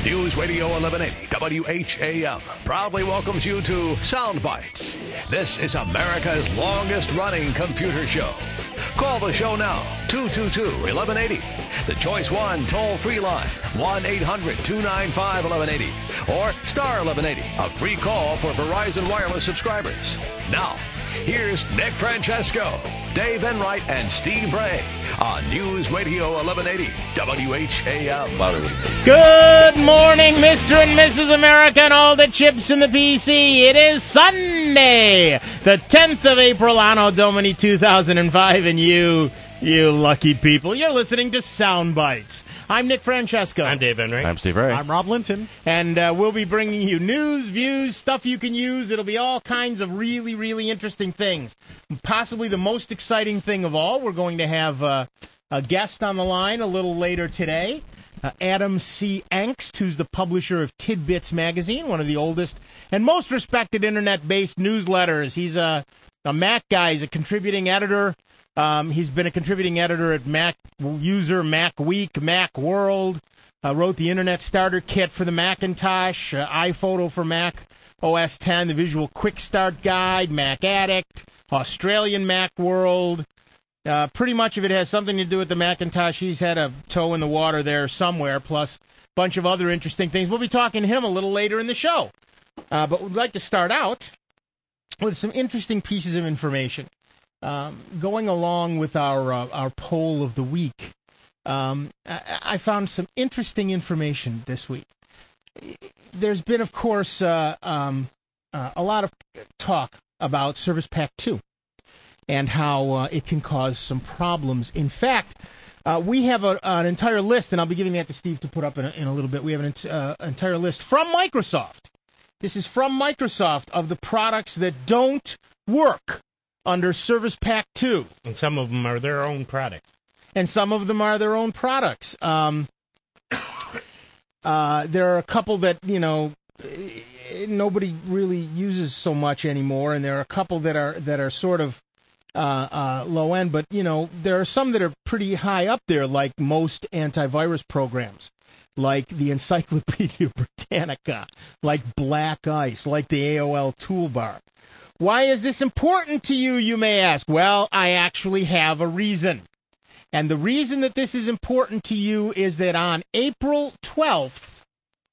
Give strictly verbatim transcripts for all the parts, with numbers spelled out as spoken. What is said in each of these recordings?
News Radio eleven eighty W H A M proudly welcomes you to Sound Bites. This is America's longest-running computer show. Call the show now, two two two, eleven eighty. The Choice One toll-free line, one eight hundred, two nine five, eleven eighty. Or star eleven eighty, a free call for Verizon Wireless subscribers. Now, here's Nick Francesco, Dave Enright, and Steve Ray on News Radio eleven eighty W H A M. Good morning, Mister and Missus America and all the chips in the P C. It is Sunday, the tenth of April, Anno Domini two thousand five, and you, you lucky people, you're listening to Sound Bites. I'm Nick Francesco. I'm Dave Enright. I'm Steve Ray. I'm Rob Linton. And uh, we'll be bringing you news, views, stuff you can use. It'll be all kinds of really, really interesting things. Possibly the most exciting thing of all, we're going to have uh, a guest on the line a little later today. Uh, Adam C. Engst, who's the publisher of Tidbits Magazine, one of the oldest and most respected internet-based newsletters. He's a, a Mac guy. He's a contributing editor. Um, he's been a contributing editor at Mac User, Mac Week, Mac World. Uh, wrote the Internet Starter Kit for the Macintosh, uh, iPhoto for Mac O S ten, the Visual Quick Start Guide, Mac Addict, Australian Mac World. Uh, pretty much of it has something to do with the Macintosh. He's had a toe in the water there somewhere, plus a bunch of other interesting things. We'll be talking to him a little later in the show. Uh, but we'd like to start out with some interesting pieces of information. Um, going along with our uh, our poll of the week, um, I, I found some interesting information this week. There's been, of course, uh, um, uh, a lot of talk about Service Pack two and how uh, it can cause some problems. In fact, uh, we have a, an entire list, and I'll be giving that to Steve to put up in a, in a little bit. We have an uh, entire list from Microsoft. This is from Microsoft of the products that don't work under Service Pack two. And some of them are their own products. And some of them are their own products. Um, uh, there are a couple that, you know, nobody really uses so much anymore, and there are a couple that are that are sort of uh, uh, low end, but, you know, there are some that are pretty high up there, like most antivirus programs, like the Encyclopedia Britannica, like Black Ice, like the A O L Toolbar. Why is this important to you, you may ask? Well, I actually have a reason. And the reason that this is important to you is that on April twelfth,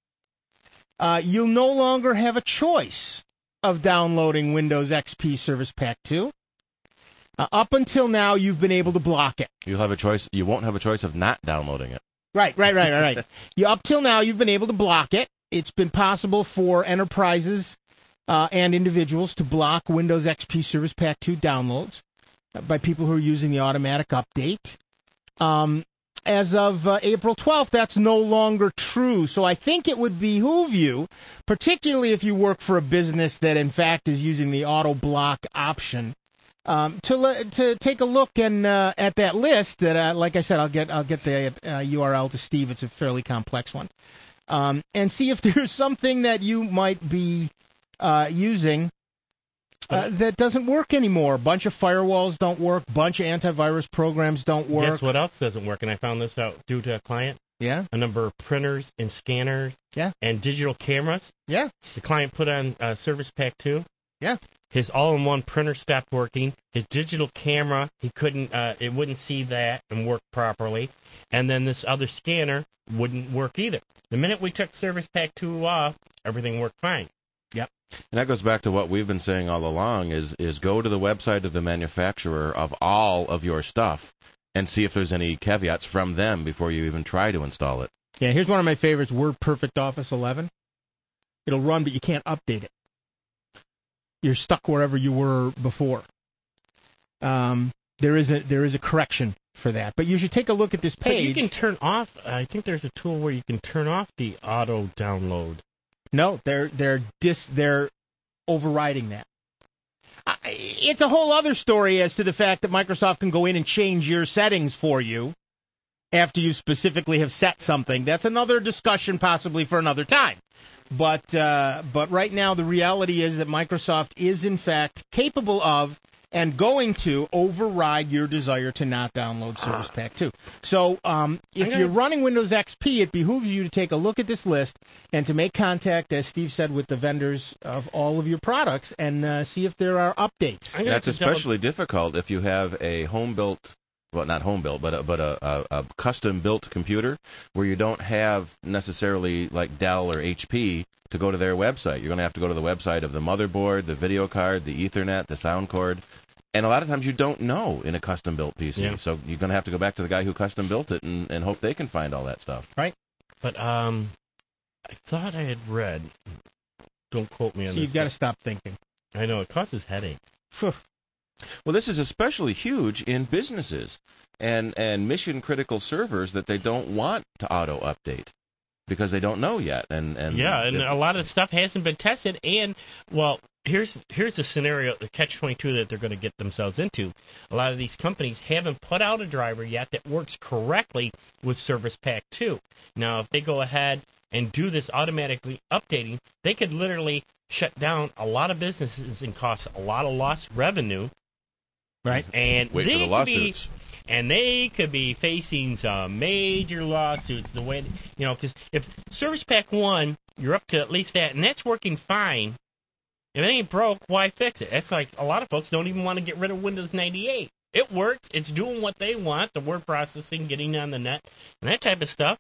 uh, you'll no longer have a choice of downloading Windows X P Service Pack two. Uh, up until now, you've been able to block it. You'll have a choice. You won't have a choice of not downloading it. Right, right, right, right, right. You, up till now, you've been able to block it. It's been possible for enterprises Uh, and individuals to block Windows X P Service Pack two downloads uh, by people who are using the automatic update. Um, as of uh, April twelfth, that's no longer true. So I think it would behoove you, particularly if you work for a business that in fact is using the auto block option, um, to le- to take a look and uh, at that list. That, uh, like I said, I'll get I'll get the uh, U R L to Steve. It's a fairly complex one, um, and see if there's something that you might be Uh, using uh, that doesn't work anymore. A bunch of firewalls don't work. A bunch of antivirus programs don't work. Guess what else doesn't work? And I found this out due to a client. Yeah. A number of printers and scanners. Yeah. And digital cameras. Yeah. The client put on uh, Service Pack two. Yeah. His all-in-one printer stopped working. His digital camera, he couldn't, uh, it wouldn't see that and work properly. And then this other scanner wouldn't work either. The minute we took Service Pack two off, everything worked fine. Yep. And that goes back to what we've been saying all along, is is go to the website of the manufacturer of all of your stuff and see if there's any caveats from them before you even try to install it. Yeah, here's one of my favorites, WordPerfect Office eleven. It'll run, but you can't update it. You're stuck wherever you were before. Um, there is a there is a correction for that, but you should take a look at this page. But you can turn off, I think there's a tool where you can turn off the auto download. No, they're they're dis they're overriding that. I, it's a whole other story as to the fact that Microsoft can go in and change your settings for you after you specifically have set something. That's another discussion, possibly for another time. But uh, but right now, the reality is that Microsoft is in fact capable of and going to override your desire to not download Service Pack two. So um, if gonna... you're running Windows X P, it behooves you to take a look at this list and to make contact, as Steve said, with the vendors of all of your products and uh, see if there are updates. That's especially double... difficult if you have a home-built, well, not home-built, but a, but a, a, a custom-built computer where you don't have necessarily like Dell or H P to go to their website. You're going to have to go to the website of the motherboard, the video card, the Ethernet, the sound cord. And a lot of times you don't know in a custom-built P C. Yeah. So you're going to have to go back to the guy who custom-built it and, and hope they can find all that stuff. Right. But um, I thought I had read, don't quote me on so this. You've got to stop thinking. I know, it causes headache. Well, this is especially huge in businesses and, and mission-critical servers that they don't want to auto-update because they don't know yet. And, and Yeah, and a lot of the stuff hasn't been tested. And, well, here's here's the scenario, the catch twenty-two that they're going to get themselves into. A lot of these companies haven't put out a driver yet that works correctly with Service Pack two. Now, if they go ahead and do this automatically updating, they could literally shut down a lot of businesses and cost a lot of lost revenue. Right. And Wait they for the lawsuits. Be, and they could be facing some major lawsuits. The way, you know, because if Service Pack one, you're up to at least that, and that's working fine. If it ain't broke, why fix it? That's like a lot of folks don't even want to get rid of Windows ninety-eight. It works. It's doing what they want, the word processing, getting on the net, and that type of stuff.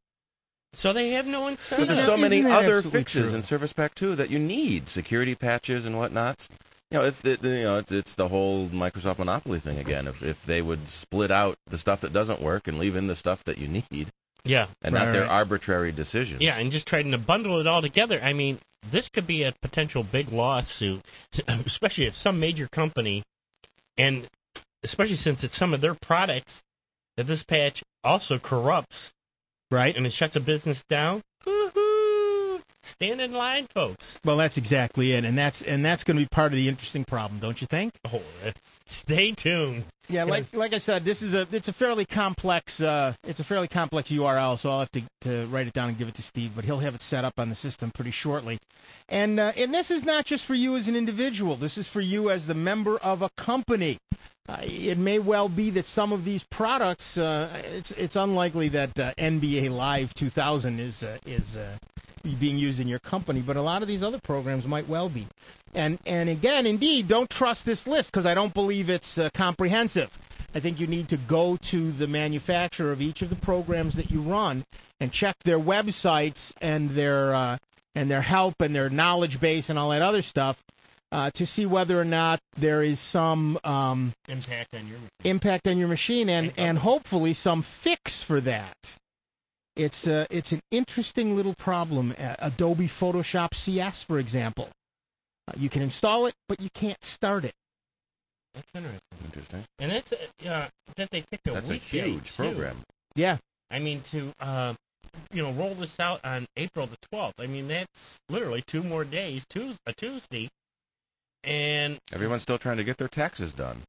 So they have no incentive. So there's so many other fixes true? in Service Pack two that you need, security patches and whatnots. You know, if the, the, you know, it's, it's the whole Microsoft monopoly thing again. If if they would split out the stuff that doesn't work and leave in the stuff that you need, yeah, and right, not their right. arbitrary decisions. Yeah, and just trying to bundle it all together. I mean, this could be a potential big lawsuit, especially if some major company, and especially since it's some of their products that this patch also corrupts, right? And it shuts a business down. Woo-hoo! Stand in line, folks. Well, that's exactly it, and that's and that's going to be part of the interesting problem, don't you think? Oh, stay tuned. Yeah, like like I said, this is a it's a fairly complex uh, it's a fairly complex U R L, so I'll have to, to write it down and give it to Steve, but he'll have it set up on the system pretty shortly. And uh, and this is not just for you as an individual. This is for you as the member of a company. Uh, it may well be that some of these products, uh, it's it's unlikely that uh, N B A Live two thousand is uh, is uh, being used in your company, but a lot of these other programs might well be. And and again, indeed, don't trust this list because I don't believe it's uh, comprehensive. I think you need to go to the manufacturer of each of the programs that you run and check their websites and their uh, and their help and their knowledge base and all that other stuff uh, to see whether or not there is some um, impact on your machine. impact on your machine and, and hopefully some fix for that. It's uh, it's an interesting little problem. Uh, Adobe Photoshop C S, for example. Uh, you can install it, but you can't start it. That's interesting. Interesting. And that's uh, that they picked a That's a weekday, huge too. program. Yeah. I mean, to uh, you know, roll this out on April the twelfth. I mean, that's literally two more days, Tuesday, a Tuesday, and Everyone's still trying to get their taxes done.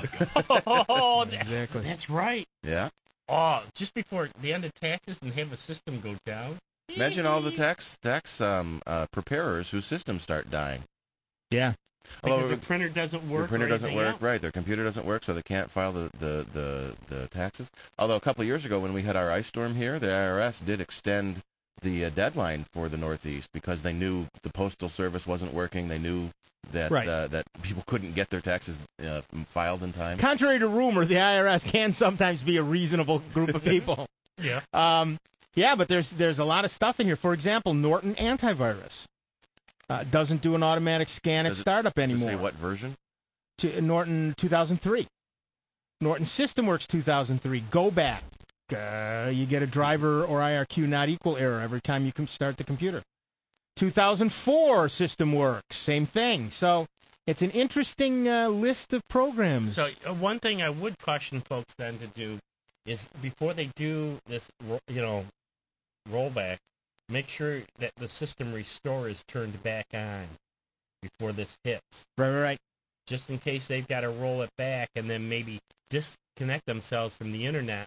oh, Exactly. that's right. Yeah. Oh, just before the end of taxes and have the system go down. Imagine all the tax tax um, uh, preparers whose systems start dying. Yeah. Because Although the printer doesn't work. The printer or doesn't anything work, else. right? Their computer doesn't work, so they can't file the, the, the, the taxes. Although a couple of years ago, when we had our ice storm here, the I R S did extend the uh, deadline for the Northeast because they knew the postal service wasn't working. They knew that Right. uh, that people couldn't get their taxes uh, filed in time. Contrary to rumor, the I R S can sometimes be a reasonable group of people. Yeah. Um, yeah, but there's there's a lot of stuff in here. For example, Norton Antivirus uh, doesn't do an automatic scan at Does it- startup Does it anymore. say what version? To, Norton two thousand three. Norton SystemWorks two thousand three. Go back. Uh, you get a driver or I R Q not equal error every time you can start the computer. two thousand four SystemWorks, same thing. So it's an interesting uh, list of programs. So uh, one thing I would caution folks then to do is before they do this, ro- you know, rollback, make sure that the system restore is turned back on before this hits. right, right, right. Just in case they've got to roll it back and then maybe disconnect themselves from the internet.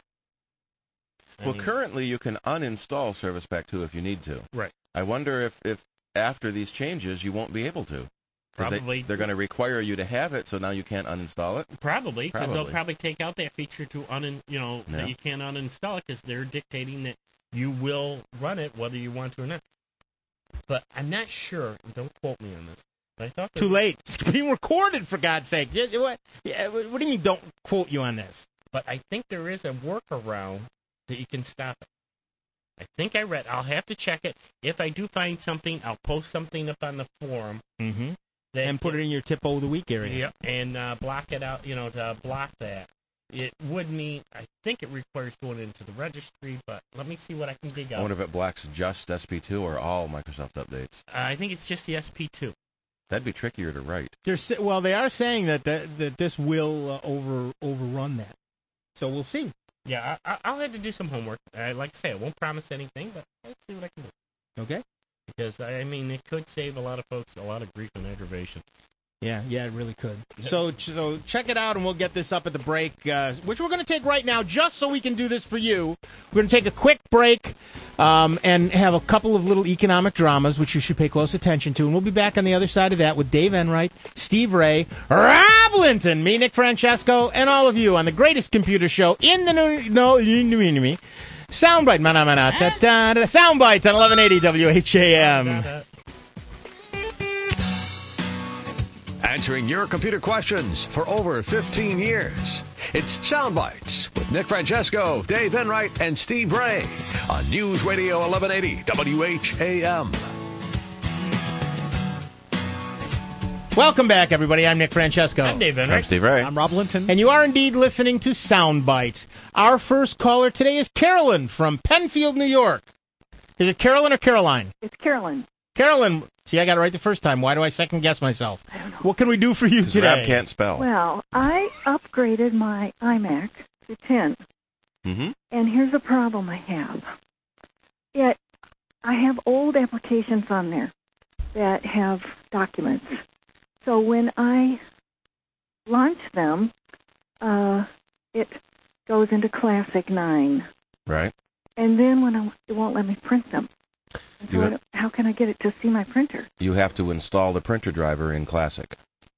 I Well, mean, currently you can uninstall Service Pack two if you need to. Right. I wonder if, if after these changes you won't be able to. 'Cause they- Probably. they're going to require you to have it, so now you can't uninstall it. Probably, because they'll Probably. probably take out that feature to un, you know, Yeah. that you can't uninstall it because they're dictating that you will run it whether you want to or not. But I'm not sure. Don't quote me on this. But I thought there Too was- late. It's being recorded, for God's sake. Yeah, What, yeah, what what do you mean don't quote you on this? But I think there is a workaround that you can stop it. I think I read. I'll have to check it. If I do find something, I'll post something up on the forum. Mm-hmm. That And put it in your tip of the week area. Yep, and uh, block it out. You know, to block that. It would mean. I think it requires going into the registry, but let me see what I can dig I out. wonder if it blocks just S P two or all Microsoft updates. Uh, I think it's just the S P two. That'd be trickier to write. They're, sa- well, they are saying that the, that this will uh, over overrun that. So we'll see. Yeah, I, I- I'll have to do some homework. I like I say, I won't promise anything, but let's see what I can do. Okay. Because I mean, it could save a lot of folks a lot of grief and aggravation. Yeah, yeah, it really could. So, so check it out, and we'll get this up at the break, uh, which we're going to take right now, just so we can do this for you. We're going to take a quick break um, and have a couple of little economic dramas, which you should pay close attention to. And we'll be back on the other side of that with Dave Enright, Steve Ray, Rob Linton, me, Nick Francesco, and all of you on the greatest computer show in the new, no, me. Soundbite, mana, mana, ta, ta, ta, Soundbites on eleven eighty W H A M. Answering your computer questions for over fifteen years. It's Soundbites with Nick Francesco, Dave Enright, and Steve Ray on News Radio eleven eighty W H A M. Welcome back, everybody. I'm Nick Francesco. I'm Dave I'm Enright. Steve Ray. I'm Rob Linton. And you are indeed listening to Soundbites. Our first caller today is Carolyn from Penfield, New York. Is it Carolyn or Caroline? It's Carolyn. Carolyn. See, I got it right the first time. Why do I second guess myself? I don't know. What can we do for you Because today? Rob can't spell. Well, I upgraded my iMac to ten, Mm-hmm. and here's a problem I have. It, I have old applications on there that have documents. So when I launch them, uh, it goes into Classic nine. Right. And then when I, it won't let me print them. And so You I ha- don't- how can I get it to see my printer? You have to install the printer driver in Classic.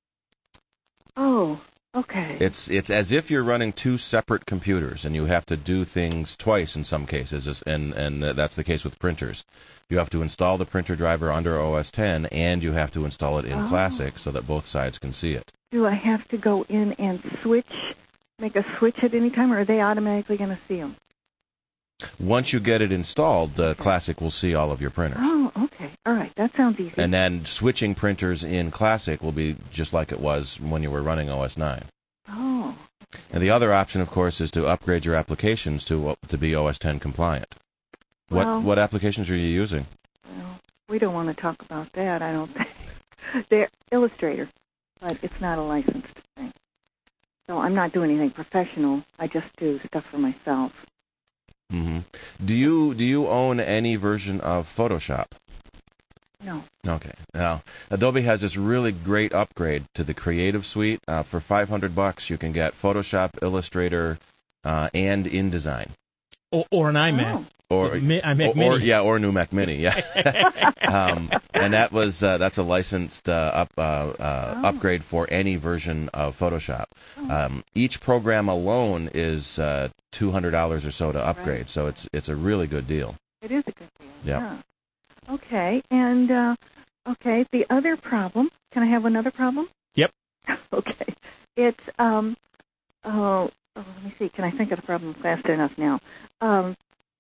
Oh, okay. It's it's as if you're running two separate computers, and you have to do things twice in some cases, is- and and that's the case with printers. You have to install the printer driver under O S ten, and you have to install it in Oh. Classic so that both sides can see it. Do I have to go in and switch, make a switch at any time, or are they automatically going to see them? Once you get it installed, the Classic will see all of your printers. Oh, okay. All right. That sounds easy. And then switching printers in Classic will be just like it was when you were running O S nine. Oh, And the other option, of course, is to upgrade your applications to to be O S ten compliant. What Well- what applications are you using? well, we don't want to talk about that, I don't think. They're Illustrator, but it's not a licensed thing. So I'm not doing anything professional. I just do stuff for myself. hmm Do you do you own any version of Photoshop? No. Okay. Now, Adobe has this really great upgrade to the Creative Suite. Uh, for five hundred bucks, you can get Photoshop, Illustrator, uh, and InDesign. Or, or an iMac. Oh. Or, Mi- iMac or, or Mini. yeah, or new Mac Mini, yeah. um, and that was uh, that's a licensed uh, up uh, uh, Oh. upgrade for any version of Photoshop. Um, each program alone is uh, two hundred dollars or so to upgrade, Right. so it's it's a really good deal. It is a good deal. Yeah. Yeah. Okay. And, uh, okay, the other problem, can I have another problem? Yep. Okay. It's, um, oh, oh, let me see. Can I think of the problem fast enough now? Um,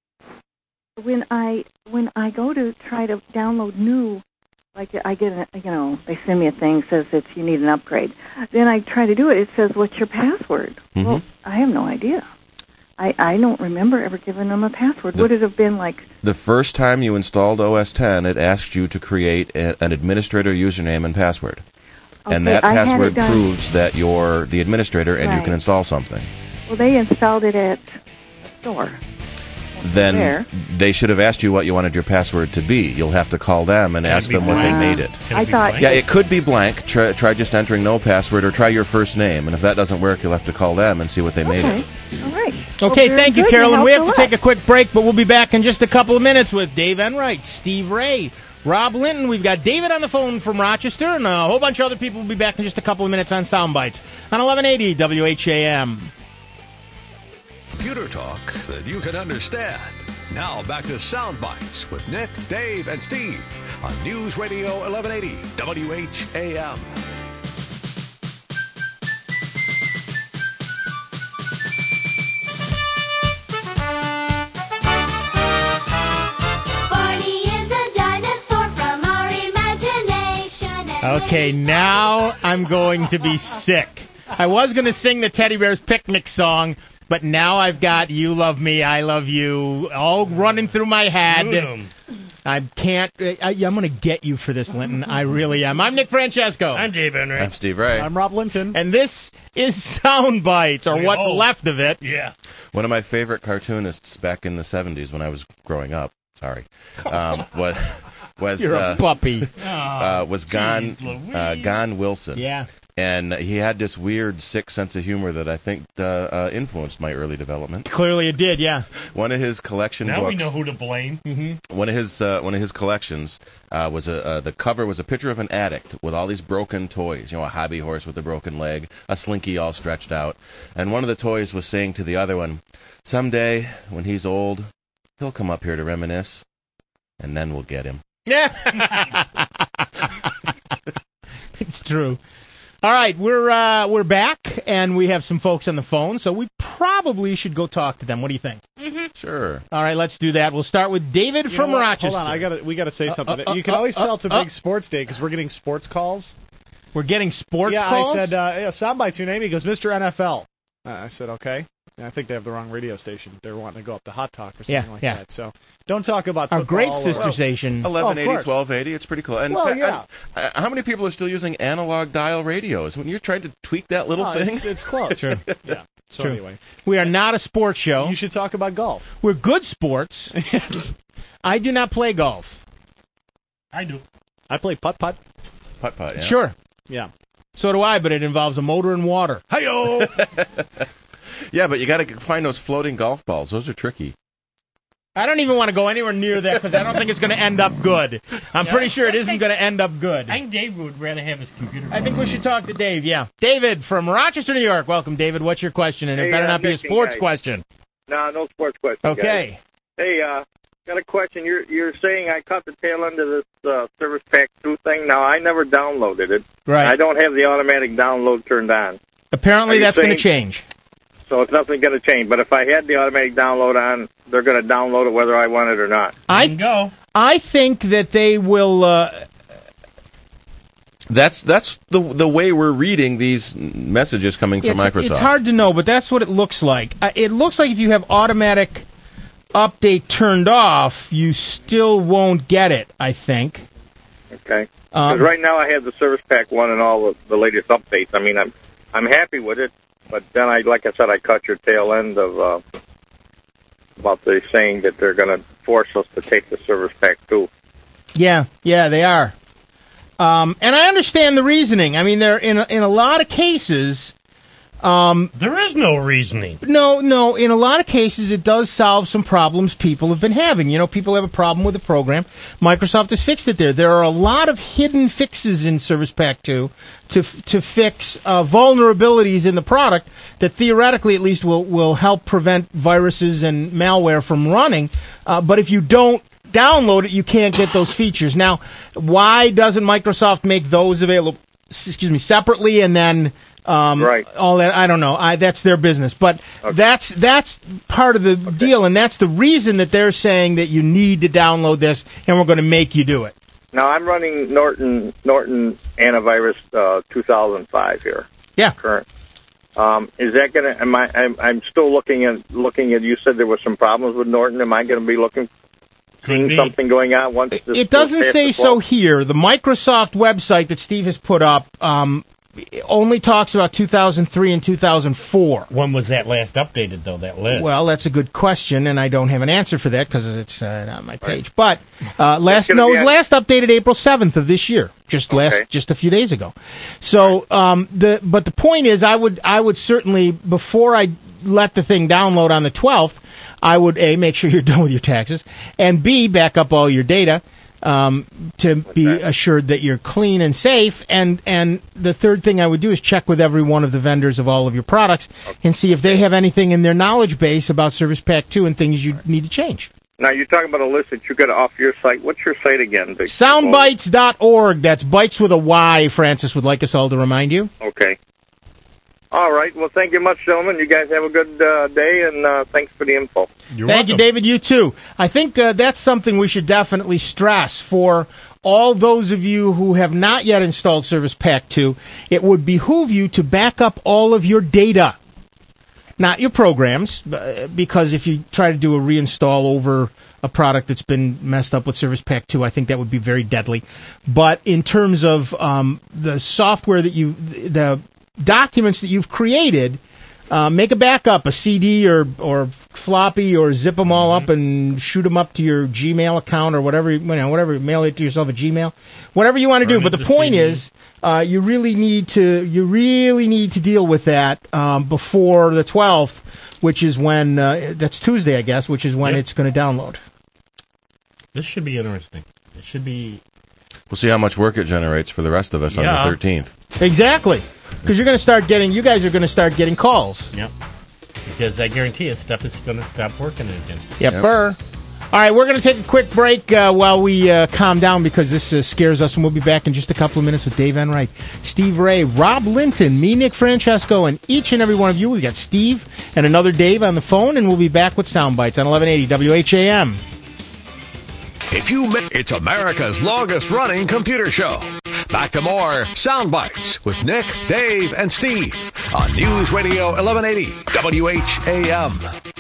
when I when I go to try to download new, like I get, a, you know, they send me a thing says it's you need an upgrade. Then I try to do it. It says, "What's your password?" Mhm. Well, I have no idea. I, I don't remember ever giving them a password. The Would f- it have been like? The first time you installed O S ten, it asked you to create a, an administrator username and password. and Okay, that I had password it done- proves that you're the administrator and you Right. can install something. Well, they installed it at the store. Then There. they should have asked you what you wanted your password to be. You'll have to call them and Can it ask be them what they blank? made it. Can I it be thought- blank? Yeah, it could be blank. Try, try just entering no password, or try your first name. And if that doesn't work, you'll have to call them and see what they made Okay. it. All right. Okay, Well, very thank you, good. Carolyn. We have helped to a take a quick break, but we'll be back in just a couple of minutes with Dave Enright, Steve Ray, Rob Linton. We've got David on the phone from Rochester, and a whole bunch of other people will be back in just a couple of minutes on Soundbites on eleven eighty W H A M. Computer talk that you can understand. Now back to Soundbites with Nick, Dave, and Steve on News Radio eleven eighty W H A M. Okay, now I'm going to be sick. I was going to sing the Teddy Bears Picnic song, but now I've got You Love Me, I Love You all running through my head. I can't. I, I'm going to get you for this, Linton. I really am. I'm Nick Francesco. I'm Dave Henry. I'm Steve Ray. I'm Rob Linton. And this is Soundbites, or what's Oh. left of it. Yeah. One of my favorite cartoonists back in the seventies when I was growing up, sorry, um, was, was, You're uh, a puppy. uh, was Gon, Jeez uh, Louise. Gon Wilson. Yeah. And he had this weird, sick sense of humor that I think uh, uh, influenced my early development. Clearly it did, yeah. One of his collection Now books. we know who to blame. One of his uh, one of his collections uh, was a uh, the cover was a picture of an addict with all these broken toys. You know, a hobby horse with a broken leg, a slinky all stretched out, and one of the toys was saying to the other one, "Someday when he's old, he'll come up here to reminisce, and then we'll get him." Yeah. It's true. All right, we're uh, we're back, and we have some folks on the phone, so we probably should go talk to them. What do you think? Sure. All right, let's do that. We'll start with David You from know what? Rochester. Hold on, I gotta, we got to say something. uh, you can uh, always uh, tell it's a uh, big sports day because we're getting sports calls. We're getting sports yeah, calls? I said, uh, yeah, Soundbites your name. He goes, Mister N F L. Uh, I said, okay. And I think they have the wrong radio station. They're wanting to go up to Hot Talk or something Yeah, like yeah. that. So don't talk about Our football great or- sister well, station. eleven eighty, course. twelve eighty, it's pretty cool. And Well, and- yeah. uh, how many people are still using analog dial radios? When you're trying to tweak that little Oh, thing? it's, it's close. True. Yeah. So True. anyway, We are not a sports show. you should talk about golf. We're good sports. I do not play golf. I do. I play putt putt. Putt putt, yeah. Sure. Yeah. So do I, but it involves a motor and water. Hi-yo! Yeah, but you got to find those floating golf balls. Those are tricky. I don't even want to go anywhere near that because I don't think it's going to end up good. I'm Yeah, pretty sure it let's isn't take- going to end up good. I think Dave would rather have his computer. I think we should talk to Dave, yeah. David from Rochester, New York. Welcome, David. What's your question? And it Hey, better uh, not be a Nick and sports guys. question. No, no sports question. guys. Okay. Hey, uh, got a question. You're you're saying I caught the tail end of this uh, Service Pack two thing. Now, I never downloaded it. Right. I don't have the automatic download turned on, Apparently Are you that's going to saying- change. so it's nothing going to change. But if I had the automatic download on, they're going to download it whether I want it or not. I Can go. I think that they will... Uh, That's that's the the way we're reading these messages coming from it's, Microsoft. it's hard to know, but that's what it looks like. Uh, it looks like if you have automatic update turned off, you still won't get it, I think. Okay. Because Um, right now I have the Service Pack one and all the, the latest updates. I mean, I'm I'm happy with it. But then I, like I said, I caught your tail end of uh, about the saying that they're going to force us to take the Service Pack two. Yeah, yeah, they are. Um, and I understand the reasoning. I mean, they're in a, in a lot of cases. There is no reasoning. No, no. In a lot of cases, it does solve some problems people have been having. You know, people have a problem with the program. Microsoft has fixed it there. There are a lot of hidden fixes in Service Pack two to to fix uh, vulnerabilities in the product that theoretically, at least, will will help prevent viruses and malware from running. Uh, but if you don't download it, you can't get those features. Now, why doesn't Microsoft make those available? Excuse me, separately, and then. Um, Right. All that I don't know. I, that's their business, but that's that's part of the deal, and that's the reason that they're saying that you need to download this, and we're going to make you do it. Now I'm running Norton Norton Antivirus uh, two thousand five here. Yeah. Current. Um, is that going to? Am I? I'm, I'm still looking at looking at. You said there was some problems with Norton. Am I going to be looking, seeing be. something going on once? This It doesn't goes past say the so twelve? here. The Microsoft website that Steve has put up um, only talks about two thousand three and two thousand four. When was that last updated, though, that list? Well, that's a good question, and I don't have an answer for that because it's uh, not on my page. But uh, last gonna no, it be was on- last updated April seventh of this year, just last Okay. just a few days ago. So um, the but the point is, I would I would certainly before I let the thing download on the twelfth, I would a make sure you're done with your taxes, and b back up all your data. um, to be assured that you're clean and safe. And, and the third thing I would do is check with every one of the vendors of all of your products and see if they have anything in their knowledge base about Service Pack two and things you need to change. Now, you're talking about a list that you got off your site. What's your site again? Big soundbites dot org. That's bites with a Y, Francis would like us all to remind you. Okay. All right. Well, thank you much, gentlemen. You guys have a good uh, day, and uh, thanks for the info. You're Thank welcome. you, David. You too. I think uh, that's something we should definitely stress for all those of you who have not yet installed Service Pack two. It would behoove you to back up all of your data, not your programs, because if you try to do a reinstall over a product that's been messed up with Service Pack two, I think that would be very deadly. But in terms of um, the software that you, the documents that you've created, uh, make a backup, a C D or or floppy, or zip them all up and shoot them up to your Gmail account or whatever, you know, whatever, mail it to yourself at Gmail, whatever you want to do. But the point is, uh, you really need to you really need to deal with that um, before the twelfth, which is when uh, that's Tuesday, I guess, which is when yep. it's going to download. This should be interesting. It should be. We'll see how much work it generates for the rest of us yeah. on the thirteenth. Exactly. Because you're going to start getting, you guys are going to start getting calls. Yep. Because I guarantee you, stuff is going to stop working again. Yep, yep. Burr. All right, we're going to take a quick break uh, while we uh, calm down, because this uh, scares us, and we'll be back in just a couple of minutes with Dave Enright, Steve Ray, Rob Linton, me, Nick Francesco, and each and every one of you. We got Steve and another Dave on the phone, and we'll be back with Soundbites on eleven eighty W H A M. If you mi- it's America's longest-running computer show. Back to more Soundbites with Nick, Dave, and Steve on News Radio eleven eighty W H A M.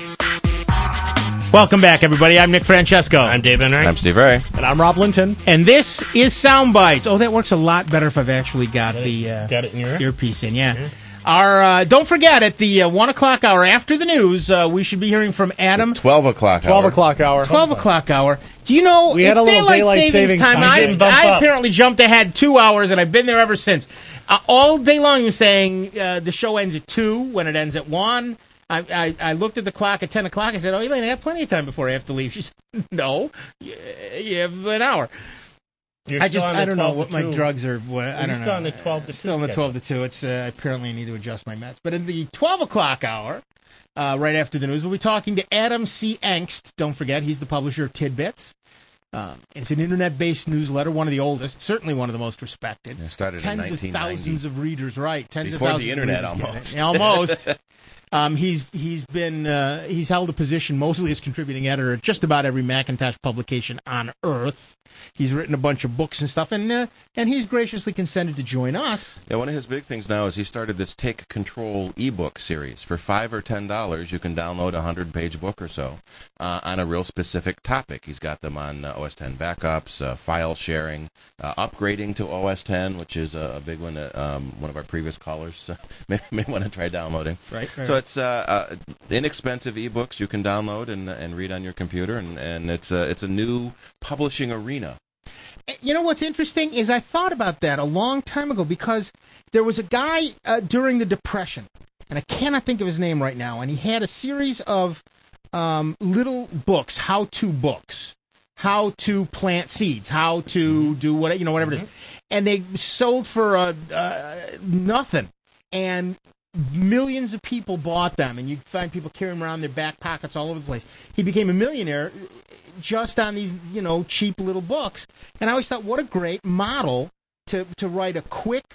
Welcome back, everybody. I'm Nick Francesco. I'm Dave Enright. I'm Steve Ray. And I'm Rob Linton. And this is Soundbites. Oh, that works a lot better if I've actually got, got the uh, got it in your earpiece in, yeah. yeah. Our uh, don't forget, at the uh, one o'clock hour after the news, uh, we should be hearing from Adam. The twelve o'clock hour. Twelve o'clock hour. Twelve o'clock hour. Do you know we it's had a little daylight, daylight savings, savings time? time. I, I apparently jumped ahead two hours, and I've been there ever since. Uh, all day long, he was saying uh, the show ends at two. When it ends at one, I, I, I looked at the clock at ten o'clock. I said, "Oh, Elaine, I have plenty of time before I have to leave." She said, "No, you, you have an hour." You're I just I don't know what my two. drugs are. What, I don't You're know. Still on the twelve to two. Still on the twelve to two. It's uh, apparently I need to adjust my meds. But in the twelve o'clock hour, uh, right after the news, we'll be talking to Adam C. Engst. Don't forget, he's the publisher of Tidbits. Um, it's an internet-based newsletter, one of the oldest, certainly one of the most respected. It started Tens in nineteen ninety. of thousands of readers, right? Tens Before of thousands the internet, of almost. Yeah, almost. Um, he's he's been uh, he's held a position mostly as contributing editor at just about every Macintosh publication on Earth. He's written a bunch of books and stuff, and uh, and he's graciously consented to join us. Yeah, one of his big things now is he started this Take Control ebook series. For five or ten dollars, you can download a hundred-page book or so uh, on a real specific topic. He's got them on uh, O S ten backups, uh, file sharing, uh, upgrading to O S ten, which is a, a big one that um, one of our previous callers uh, may, may want to try downloading. Right. right. So it's uh, uh, inexpensive ebooks you can download and and read on your computer, and, and it's a, it's a new publishing arena. You know what's interesting is I thought about that a long time ago, because there was a guy uh, during the Depression, and I cannot think of his name right now, and he had a series of um, little books, how-to books, how to plant seeds, how to do what you know whatever mm-hmm. it is, and they sold for uh, uh, nothing, and millions of people bought them, and you'd find people carrying them around in their back pockets all over the place. He became a millionaire just on these, you know, cheap little books. And I always thought, what a great model to, to write a quick,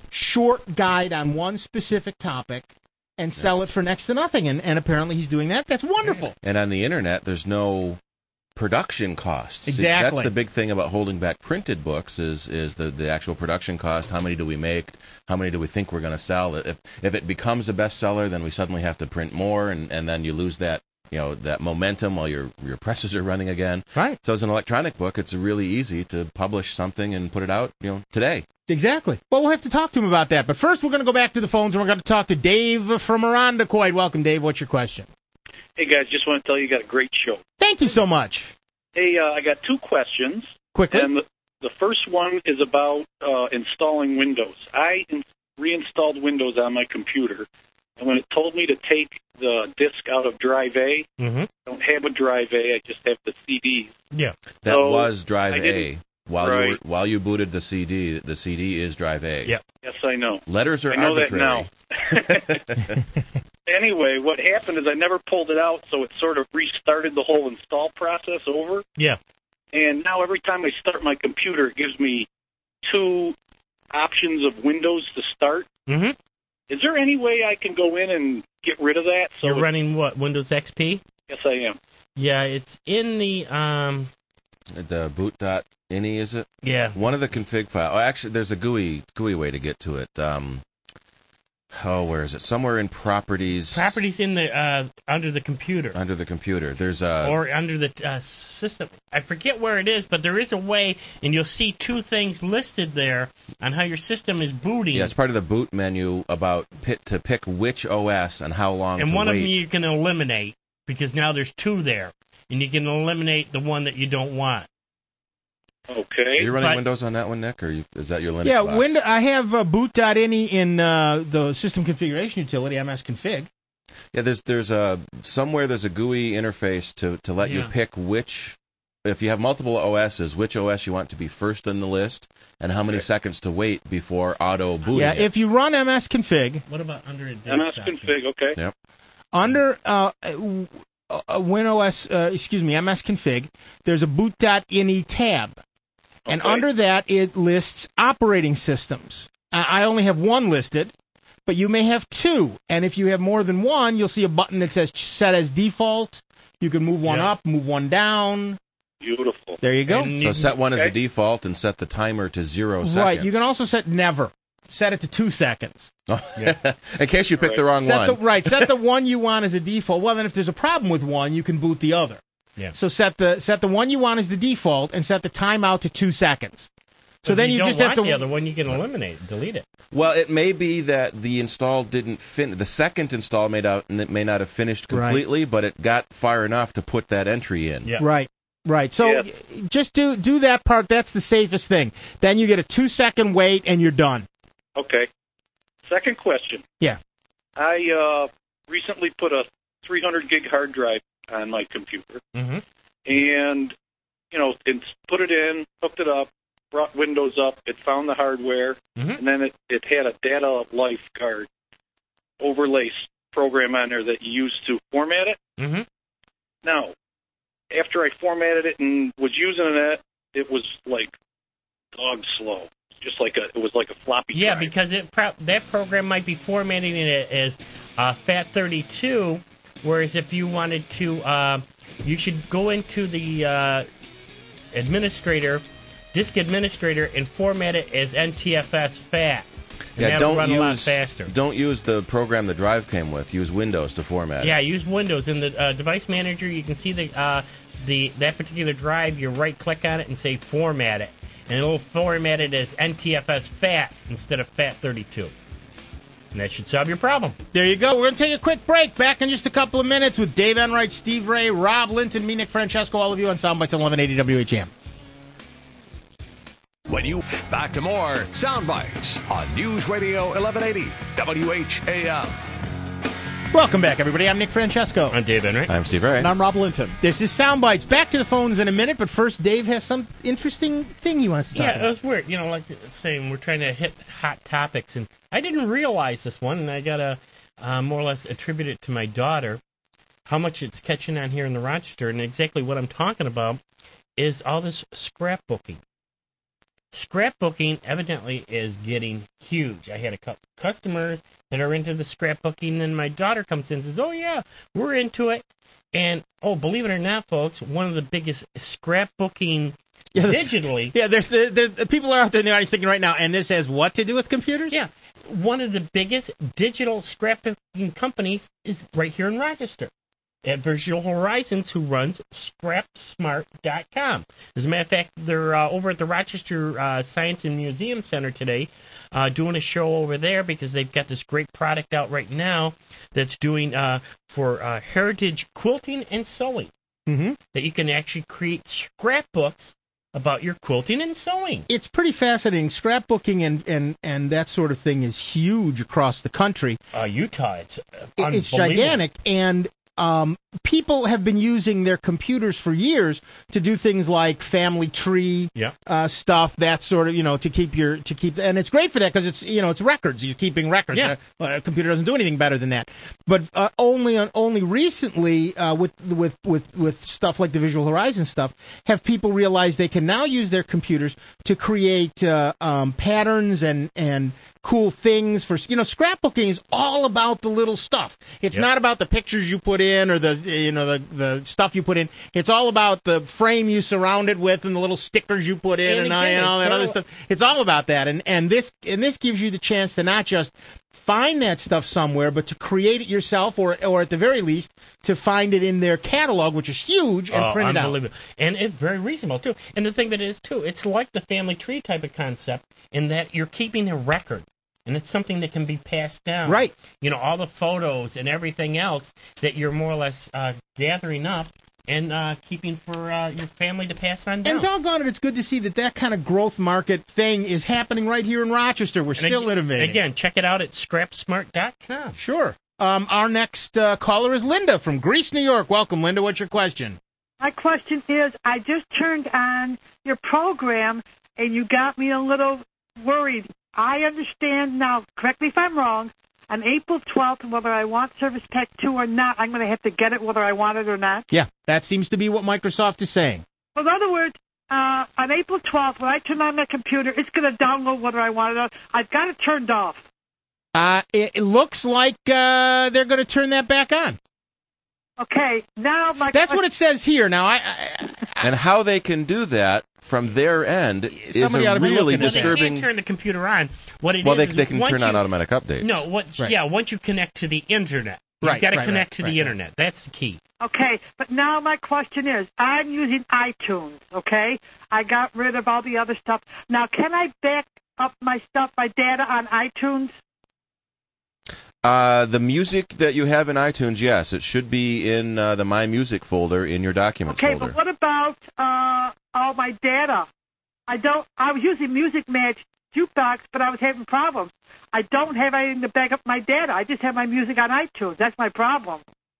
short guide on one specific topic and sell it for next to nothing. And, and apparently he's doing that. That's wonderful. And on the internet, there's no production costs. Exactly. See, that's the big thing about holding back printed books is is the, the actual production cost. How many do we make? How many do we think we're going to sell? If if it becomes a bestseller, then we suddenly have to print more, and, and then you lose that you know that momentum while your your presses are running again. Right. So as an electronic book, it's really easy to publish something and put it out you know today. Exactly. Well, we'll have to talk to him about that. But first, we're going to go back to the phones, and we're going to talk to Dave from Irondequoit. Welcome, Dave. What's your question? Hey, guys, just want to tell you you got a great show. Thank you so much. Hey, uh, I got two questions. Quickly. And the, the first one is about uh, installing Windows. I in- reinstalled Windows on my computer, And when it told me to take the disc out of Drive A, Mm-hmm. I don't have a Drive A. I just have the C Ds. Yeah. That So, was Drive I A. didn't- While you were, Right. while you booted the C D, the C D is Drive A. Yep. Yes, I know. Letters are I know arbitrary. that now. Anyway, what happened is I never pulled it out, so it sort of restarted the whole install process over. Yeah. And now every time I start my computer, it gives me two options of windows to start. Mm-hmm. Is there any way I can go in and get rid of that? So You're it- running what? Windows X P? Yes, I am. Yeah, it's in the um. The boot.ini, is it? Yeah. One of the config files. Oh, actually, there's a G U I G U I way to get to it. Um, oh, where is it? Somewhere in properties. Properties in the uh under the computer. Under the computer. There's a. or under the uh, system. I forget where it is, but there is a way, and you'll see two things listed there on how your system is booting. Yeah, it's part of the boot menu about pit, to pick which O S and how long and to one wait. of them you can eliminate because now there's two there, and you can eliminate the one that you don't want. Okay. Are you running but- Windows on that one, Nick, or you, is that your Linux Yeah, box? Wind- I have uh, boot.ini in uh, the system configuration utility, msconfig. Yeah, there's there's a somewhere there's a G U I interface to, to let you Yeah. pick which, if you have multiple O Ss, which O S you want to be first in the list, and how many seconds to wait before auto booting. Yeah, it. if you run msconfig, What about under a M S config, okay. Yep. under uh, uh, uh, WinOS, uh, excuse me, msconfig, there's a boot.ini tab. And Okay. under that, it lists operating systems. I I only have one listed, but you may have two. And if you have more than one, you'll see a button that says set as default. You can move one Yeah. up, move one down. Beautiful. There you go. And So you- set one as a Okay. default and set the timer to zero seconds. Right. You can also set never. Set it to two seconds. in case you picked the wrong Set one. the, right. Set the one you want as a default. Well, then if there's a problem with one, you can boot the other. Yeah. So set the set the one you want as the default and set the timeout to two seconds. So if then you, you don't just want have to the other one, you can eliminate, it, delete it. Well, it may be that the install didn't fin. The second install may not may not have finished Right. completely, but it got far enough to put that entry in. Yeah. Right. Right. So Yes. y- just do do that part. That's the safest thing. Then you get a two second wait and you're done. Okay. Second question. Yeah. I uh, recently put a three hundred gig hard drive on my computer, Mm-hmm. and you know, it's put it in, hooked it up, brought Windows up. It found the hardware, Mhm. and then it, it had a data life card overlay s- program on there that you use to format it. Mm-hmm. Now, after I formatted it and was using it, it was like dog slow, just like a it was like a floppy Yeah, drive. because it pro- that program might be formatting it as uh, FAT thirty-two, whereas if you wanted to, uh, you should go into the uh, administrator, disk administrator, and format it as N T F S FAT. And Yeah, that'll don't run use a lot faster. don't use the program the drive came with. Use Windows to format Yeah, it. use Windows in the uh, device manager. You can see the uh, the that particular drive. You right click on it and say format it, and it'll format it as N T F S FAT instead of FAT thirty-two, and that should solve your problem. There you go. We're going to take a quick break. Back in just a couple of minutes with Dave Enright, Steve Ray, Rob Linton, me, Nick Francesco, all of you on Soundbites eleven eighty W H M. When you back to more Sound Bites on News Radio eleven eighty W H A M. Welcome back, everybody. I'm Nick Francesco. I'm Dave Enright. I'm Steve Ray. And I'm Rob Linton. This is Soundbites. Back to the phones in a minute, but first, Dave has some interesting thing he wants to talk Yeah, it about. was weird. You know, like saying we're trying to hit hot topics, and I didn't realize this one, and I gotta uh, more or less attribute it to my daughter. How much it's catching on here in the Rochester, and exactly what I'm talking about is all this scrapbooking. Scrapbooking evidently is getting huge. I had a couple customers that are into the scrapbooking, and my daughter comes in and says, "Oh yeah, we're into it." And oh, believe it or not, folks, one of the biggest scrapbooking Yeah, the- digitally. Yeah, there's the, the, the people are out there in the audience thinking right now, and this has what to do with computers? Yeah, one of the biggest digital scrapbooking companies is right here in Rochester at Virtual Horizons, who runs scrap smart dot com. As a matter of fact, they're uh, over at the Rochester uh, Science and Museum Center today uh, doing a show over there because they've got this great product out right now that's doing uh, for uh, heritage quilting and sewing. Mm-hmm. That you can actually create scrapbooks about your quilting and sewing. It's pretty fascinating. Scrapbooking and, and, and that sort of thing is huge across the country. Uh, Utah, it's uh, It- It's unbelievable. gigantic, and um, people have been using their computers for years to do things like family tree Yeah. uh, stuff, that sort of, you know, to keep your to keep, and it's great for that because it's, you know, it's records. You're keeping records. Yeah. Uh, a computer doesn't do anything better than that. But uh, only only recently, uh, with with with with stuff like the Visual Horizon stuff, have people realized they can now use their computers to create uh, um, patterns and and cool things for, you know, scrapbooking is all about the little stuff. It's Yep. not about the pictures you put in or the, you know, the, the stuff you put in. It's all about the frame you surround it with and the little stickers you put in And and, again, and all it's that other all- stuff. It's all about that. And, and this, and this gives you the chance to not just find that stuff somewhere, but to create it yourself, or, or at the very least, to find it in their catalog, which is huge, and Oh, print it out. unbelievable. And it's very reasonable, too. And the thing that it is, too, it's like the family tree type of concept in that you're keeping a record. And it's something that can be passed down. Right. You know, all the photos and everything else that you're more or less uh, gathering up and uh, keeping for uh, your family to pass on down. And doggone it, it's good to see that that kind of growth market thing is happening right here in Rochester. We're And still ag- innovating. Again, check it out at scrap smart dot com. Sure. Um, our next uh, caller is Linda from Greece, New York. Welcome, Linda. What's your question? My question is, I just turned on your program, and you got me a little worried. I understand now, correct me if I'm wrong, on April twelfth, whether I want Service Pack two or not, I'm going to have to get it whether I want it or not. Yeah, that seems to be what Microsoft is saying. Well, in other words, uh, on April twelfth, when I turn on my computer, it's going to download whether I want it or not. I've got it turned off. Uh, it, it looks like uh, they're going to turn that back on. Okay, now my That's what it says here. Now, I, I And how they can do that from their end is Somebody ought a to be really looking at that. Well, they disturbing. can't turn the computer on. What it Well, is they, is they can once turn on you- automatic updates. No, once Right. yeah, once you connect to the internet, you've Right, got to right, connect right, to right, the right. internet. That's the key. Okay, but now my question is, I'm using iTunes, okay? I got rid of all the other stuff. Now, can I back up my stuff, my data on iTunes? Uh, the music that you have in iTunes, yes, it should be in uh, the My Music folder in your Documents Okay, folder. but what about uh, all my data? I don't. I was using Music Match Jukebox, but I was having problems. I don't have anything to back up my data. I just have my music on iTunes. That's my problem.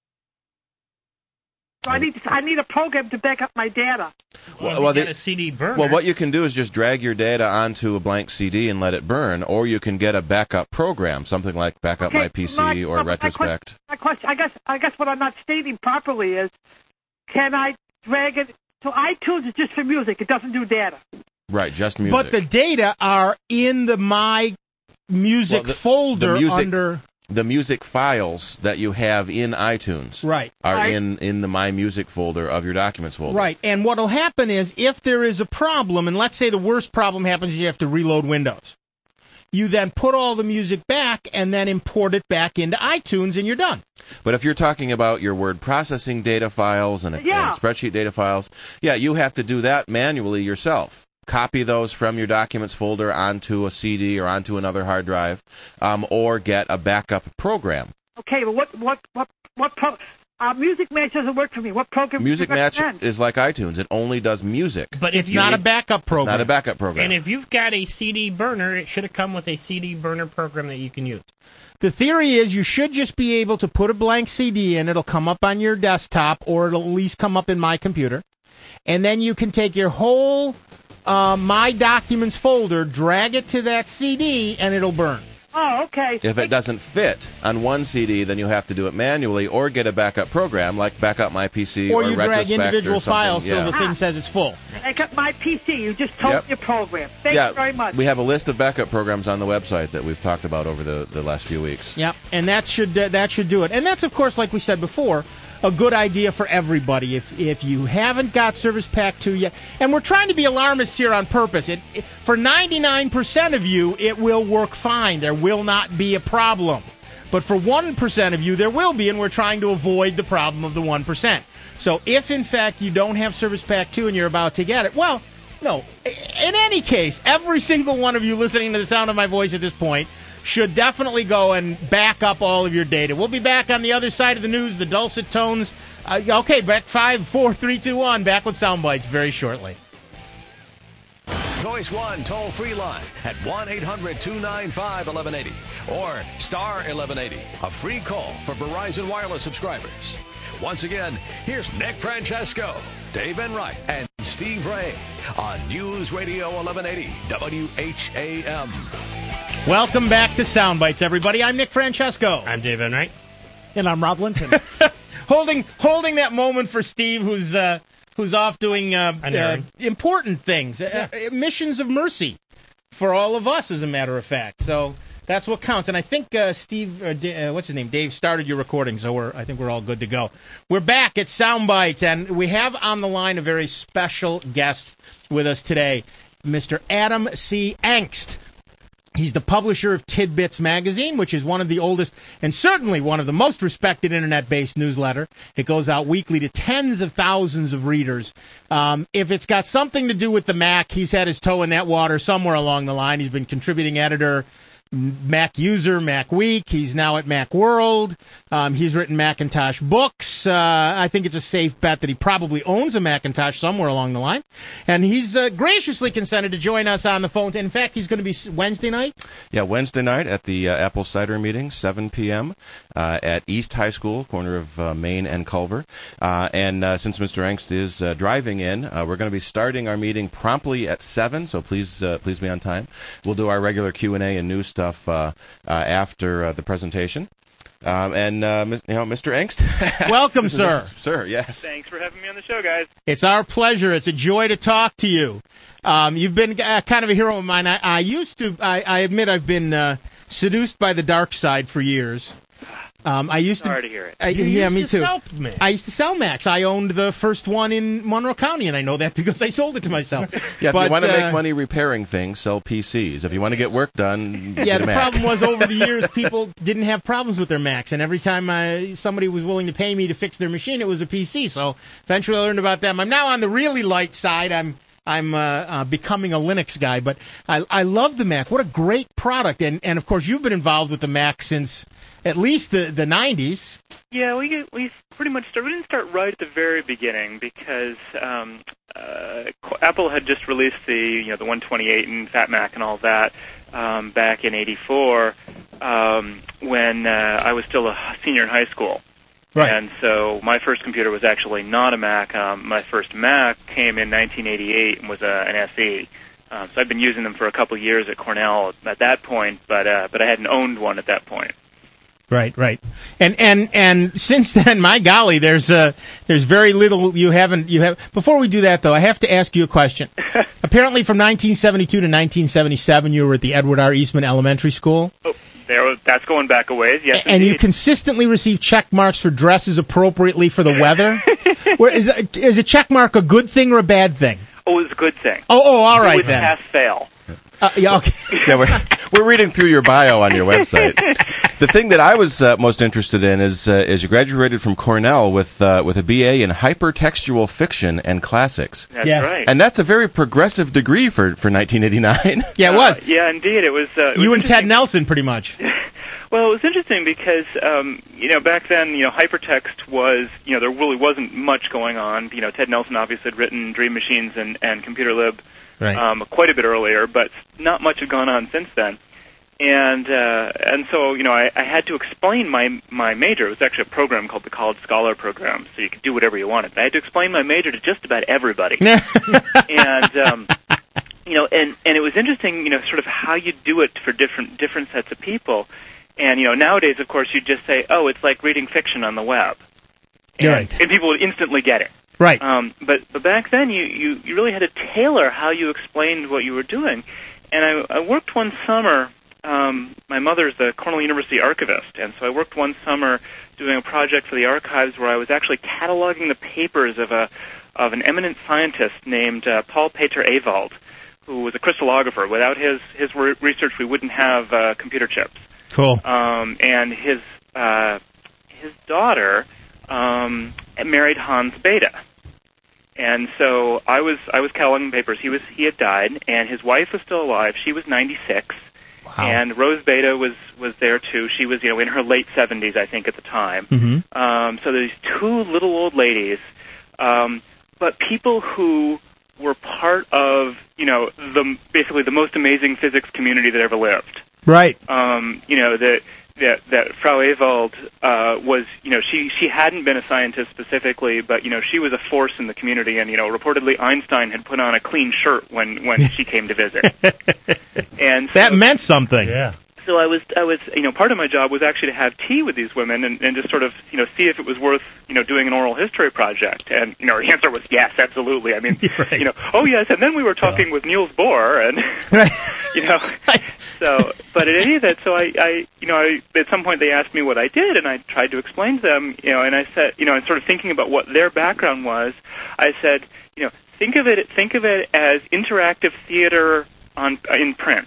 So I need I need a program to back up my data. Well, Well, you well, get they- a C D burner. Well, what you can do is just drag your data onto a blank C D and let it burn, or you can get a backup program, something like Backup Okay, My P C my- or my- my que- Retrospect. My question, I guess, I guess what I'm not stating properly is, can I drag it? So iTunes is just for music; it doesn't do data. Right, just music. but the data are in the My Music Well, the- folder the music- under. the music files that you have in iTunes Right. are Right. in, in the My Music folder of your Documents folder. Right, and what will happen is if there is a problem, and let's say the worst problem happens, you have to reload Windows. You then put all the music back and then import it back into iTunes, and you're done. But if you're talking about your word processing data files and, Yeah. and spreadsheet data files, yeah, you have to do that manually yourself. Copy those from your Documents folder onto a C D or onto another hard drive, um, or get a backup program. Okay, but what what what what pro? Uh, Music Match doesn't work for me. What program? do you Music Match recommend? is like iTunes; it only does music. but if It's you, not a backup It's program. not a backup program. And if you've got a C D burner, it should have come with a C D burner program that you can use. The theory is you should just be able to put a blank C D in. It'll come up on your desktop, or it'll at least come up in my computer. And then you can take your whole uh, My Documents folder, drag it to that C D, and it'll burn. Oh, okay. If it doesn't fit on one C D, then you have to do it manually or get a backup program like Backup My P C Or or, you drag Retrospect individual or something. files till yeah. the thing says it's full. I got my P C. You just told Yep. me your program. Thank yeah, you very much. we have a list of backup programs on the website that we've talked about over the, the last few weeks. Yep, and that should uh, that should do it. And that's, of course, like we said before, a good idea for everybody. If if you haven't got Service Pack two yet, and we're trying to be alarmists here on purpose. It, it for ninety-nine percent of you, it will work fine. There will not be a problem. But for one percent of you, there will be, and we're trying to avoid the problem of the one percent. So if, in fact, you don't have Service Pack two and you're about to get it, well, no. In any case, every single one of you listening to the sound of my voice at this point should definitely go and back up all of your data. We'll be back on the other side of the news, the dulcet tones. Uh, okay, back five, four, three, two, one. Back with Soundbites very shortly. Choice one toll-free line at one eight hundred two nine five eleven eighty or star eleven eighty, a free call for Verizon Wireless subscribers. Once again, here's Nick Francesco, Dave Enright, and Steve Ray on News Radio eleven eighty W H A M. Welcome back to Soundbites, everybody. I'm Nick Francesco. I'm Dave Enright. And I'm Rob Linton. holding holding that moment for Steve, who's uh, who's off doing uh, uh, important things, yeah. uh, missions of mercy for all of us, as a matter of fact. So that's what counts. And I think uh, Steve, uh, D- uh, what's his name, Dave, started your recording, so we're I think we're all good to go. We're back at Soundbites, and we have on the line a very special guest with us today, Mister Adam C. Engst. He's the publisher of Tidbits Magazine, which is one of the oldest and certainly one of the most respected internet-based newsletter. It goes out weekly to tens of thousands of readers. Um, if it's got something to do with the Mac, he's had his toe in that water somewhere along the line. He's been contributing editor, Mac User, Mac Week. He's now at Macworld. Um, he's written Macintosh books. Uh, I think it's a safe bet that he probably owns a Macintosh somewhere along the line. And he's uh, graciously consented to join us on the phone. In fact, he's going to be Wednesday night? Yeah, Wednesday night at the uh, Apple Cider Meeting, seven p.m. Uh, at East High School, corner of uh, Main and Culver. Uh, and uh, since Mister Engst is uh, driving in, uh, we're going to be starting our meeting promptly at seven, so please uh, please be on time. We'll do our regular Q and A and news stuff uh, uh, after uh, the presentation. Um, and, uh, you know, Mister Engst. Welcome, sir. Sir, yes. Thanks for having me on the show, guys. It's our pleasure. It's a joy to talk to you. Um, you've been uh, kind of a hero of mine. I, I used to, I, I admit I've been uh, seduced by the dark side for years. Um, I used Sorry to, to hear it. I, You yeah, used me to too. sell Macs. I used to sell Macs. I owned the first one in Monroe County, and I know that because I sold it to myself. Yeah, if but, you want to uh, make money repairing things, sell P Cs. If you want to get work done, yeah, get the a Mac. problem was over the years people didn't have problems with their Macs, and every time I, somebody was willing to pay me to fix their machine, it was a P C. So eventually I learned about them. I'm now on the really light side. I'm I'm uh, uh, becoming a Linux guy, but I I love the Mac. What a great product, and and of course you've been involved with the Mac since at least the the nineties. Yeah, we we pretty much started, we didn't start right at the very beginning because um, uh, Apple had just released the you know the one twenty-eight and Fat Mac and all that um, back in eighty-four um, when uh, I was still a senior in high school. Right. And so my first computer was actually not a Mac. Um, my first Mac came in nineteen eighty-eight and was a, an S E. Um, so I'd been using them for a couple of years at Cornell at that point, but uh, but I hadn't owned one at that point. Right, right, and and and since then, my golly, there's uh, there's very little you haven't you have. Before we do that, though, I have to ask you a question. Apparently, from nineteen seventy-two to nineteen seventy-seven, you were at the Edward R. Eastman Elementary School. Oh, there, that's going back a ways. Yes, and indeed. you consistently receive check marks for dresses appropriately for the weather. Where, is that, is a check mark a good thing or a bad thing? Oh, it was a good thing. Oh, oh, all right it was then. Pass fail. Uh, yeah, okay. Yeah, we're, we're reading through your bio on your website. The thing that I was uh, most interested in is uh, is you graduated from Cornell with uh, with a B A in hypertextual fiction and classics. That's Yeah. right. And that's a very progressive degree for, for nineteen eighty-nine. Yeah, it was. Uh, yeah, indeed. It was. Uh, it You was and Ted Nelson, pretty much. Well, it was interesting because, um, you know, back then, you know, hypertext was, you know, there really wasn't much going on. You know, Ted Nelson obviously had written Dream Machines and, and Computer Lib Right. um, quite a bit earlier, but not much had gone on since then. And uh, and so, you know, I, I had to explain my my major. It was actually a program called the College Scholar Program, so you could do whatever you wanted. I had to explain my major to just about everybody. and um, you know, and, and it was interesting, you know, sort of how you do it for different different sets of people. And, you know, nowadays, of course, you just say, oh, it's like reading fiction on the web. And, Right. and people would instantly get it. Right. Um, but, but back then, you, you, you really had to tailor how you explained what you were doing. And I, I worked one summer, um, my mother's the Cornell University archivist, and so I worked one summer doing a project for the archives where I was actually cataloging the papers of a of an eminent scientist named uh, Paul Peter Ewald, who was a crystallographer. Without his, his re- research, we wouldn't have uh, computer chips. Cool. Um, and his uh, his daughter um, married Hans Bethe, and so I was I was cataloging papers. He was he had died, and his wife was still alive. She was ninety-six, Wow. and Rose Bethe was was there too. She was you know in her late seventies, I think, at the time. Mm-hmm. Um, so there's two little old ladies, um, but people who were part of, you know, the basically the most amazing physics community that ever lived. Right. Um, you know, that that that Frau Ewald uh, was, you know, she she hadn't been a scientist specifically, but you know, she was a force in the community, and you know, reportedly Einstein had put on a clean shirt when when she came to visit, and so, that meant something. Yeah. So I was, I was, you know, part of my job was actually to have tea with these women and, and just sort of, you know, see if it was worth, you know, doing an oral history project. And, you know, her answer was yes, absolutely. I mean, right. you know, oh yes. And then we were talking yeah. with Niels Bohr, and right. you know, so. But at any event, so I, I, you know, I, at some point they asked me what I did, and I tried to explain to them, you know, and I said, you know, and sort of thinking about what their background was, I said, you know, think of it, think of it as interactive theater on in print.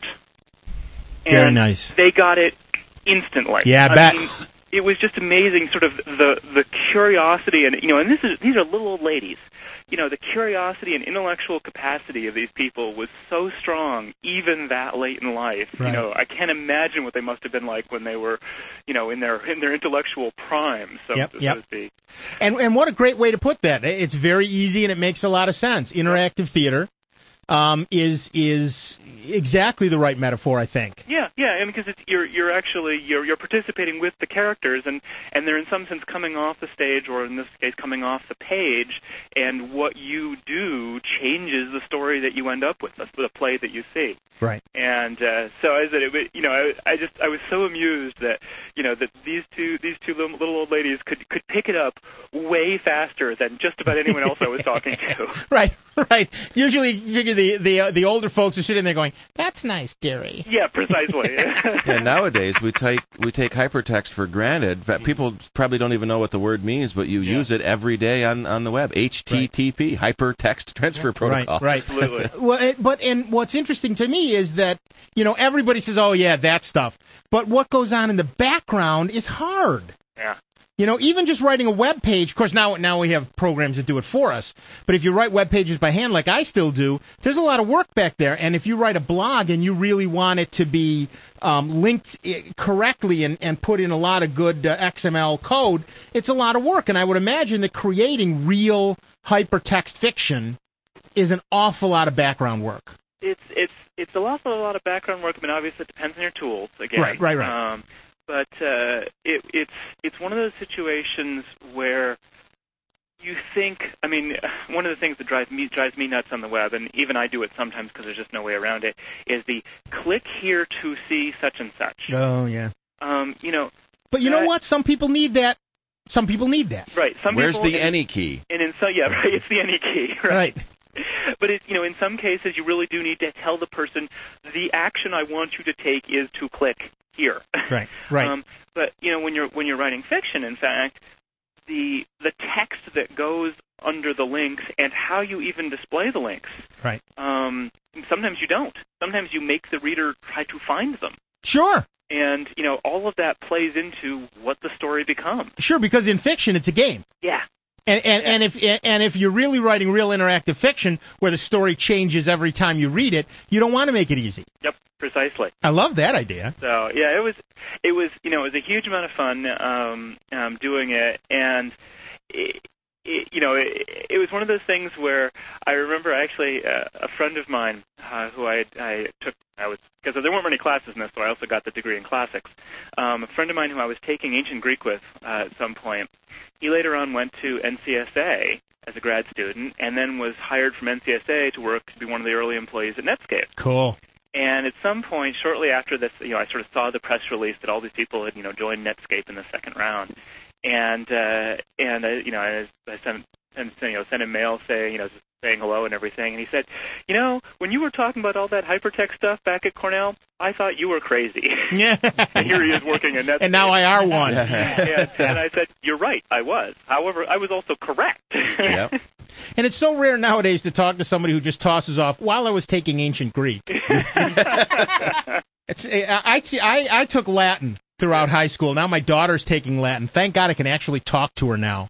And very nice. They got it instantly. Yeah, I, I bet. mean, it was just amazing, sort of the the curiosity, and you know, and this is these are little old ladies. You know, the curiosity and intellectual capacity of these people was so strong, even that late in life. Right. You know, I can't imagine what they must have been like when they were, you know, in their in their intellectual prime. So, yep, so yep. to speak. And and what a great way to put that. It's very easy and it makes a lot of sense. Interactive theater um, is is exactly the right metaphor, I think. Yeah, yeah, and because it's, you're you're actually you're you're participating with the characters, and, and they're in some sense coming off the stage, or in this case, coming off the page, and what you do changes the story that you end up with, the, the play that you see. Right. And uh, so I said, it, you know, I, I just I was so amused that you know that these two these two little, little old ladies could could pick it up way faster than just about anyone else I was talking to. Right, right. Usually, you figure the the uh, the older folks are sitting there going, "That's nice, dearie." Yeah, precisely. Yeah, nowadays we take we take hypertext for granted. In fact, people probably don't even know what the word means, but you yeah. use it every day on, on the web. H T T P, right. Hypertext Transfer Protocol. Right, right. Absolutely. Well, it, but and what's interesting to me is that you know everybody says, "Oh yeah, that stuff," but what goes on in the background is hard. Yeah. You know, even just writing a web page, of course, now now we have programs that do it for us. But if you write web pages by hand, like I still do, there's a lot of work back there. And if you write a blog and you really want it to be um, linked correctly and, and put in a lot of good uh, X M L code, it's a lot of work. And I would imagine that creating real hypertext fiction is an awful lot of background work. It's it's it's a lot, a lot of background work. I mean, obviously, it depends on your tools. Again, right, right, right. Um, But uh, it, it's it's one of those situations where you think. I mean, one of the things that drives me drives me nuts on the web, and even I do it sometimes because there's just no way around it, is the click here to see such and such. Oh yeah. Um, you know. But you that, know what? Some people need that. Some people need that. Right. Some Where's people, the and, any key? And in some, yeah, right. It's the any key. Right. Right. But it, you know, in some cases, you really do need to tell the person the action I want you to take is to click here. Right, right. Um, but you know, when you're when you're writing fiction, in fact, the the text that goes under the links and how you even display the links. Right. Um, sometimes you don't. Sometimes you make the reader try to find them. Sure. And you know, all of that plays into what the story becomes. Sure, because in fiction, it's a game. Yeah. And and, and if and if you're really writing real interactive fiction where the story changes every time you read it, you don't want to make it easy. Yep, precisely. I love that idea. So yeah, it was it was you know it was a huge amount of fun um, um, doing it, and it, it, you know it, it was one of those things where I remember actually uh, a friend of mine uh, who I I took I was because there weren't many classes in this, so I also got the degree in classics. Um, a friend of mine who I was taking ancient Greek with uh, at some point. He later on went to N C S A as a grad student, and then was hired from N C S A to work to be one of the early employees at Netscape. Cool. And at some point, shortly after this, you know, I sort of saw the press release that all these people had, you know, joined Netscape in the second round, and uh, and uh, you know, I, I sent and you know sent him mail saying, you know, saying hello and everything, and he said, you know, when you were talking about all that hypertext stuff back at Cornell, I thought you were crazy. Yeah. And here he is working at Netscape. And now I are one. and, and I said, you're right, I was. However, I was also correct. Yep. And it's so rare nowadays to talk to somebody who just tosses off, while I was taking ancient Greek. it's, I, I, I took Latin throughout high school. Now my daughter's taking Latin. Thank God I can actually talk to her now.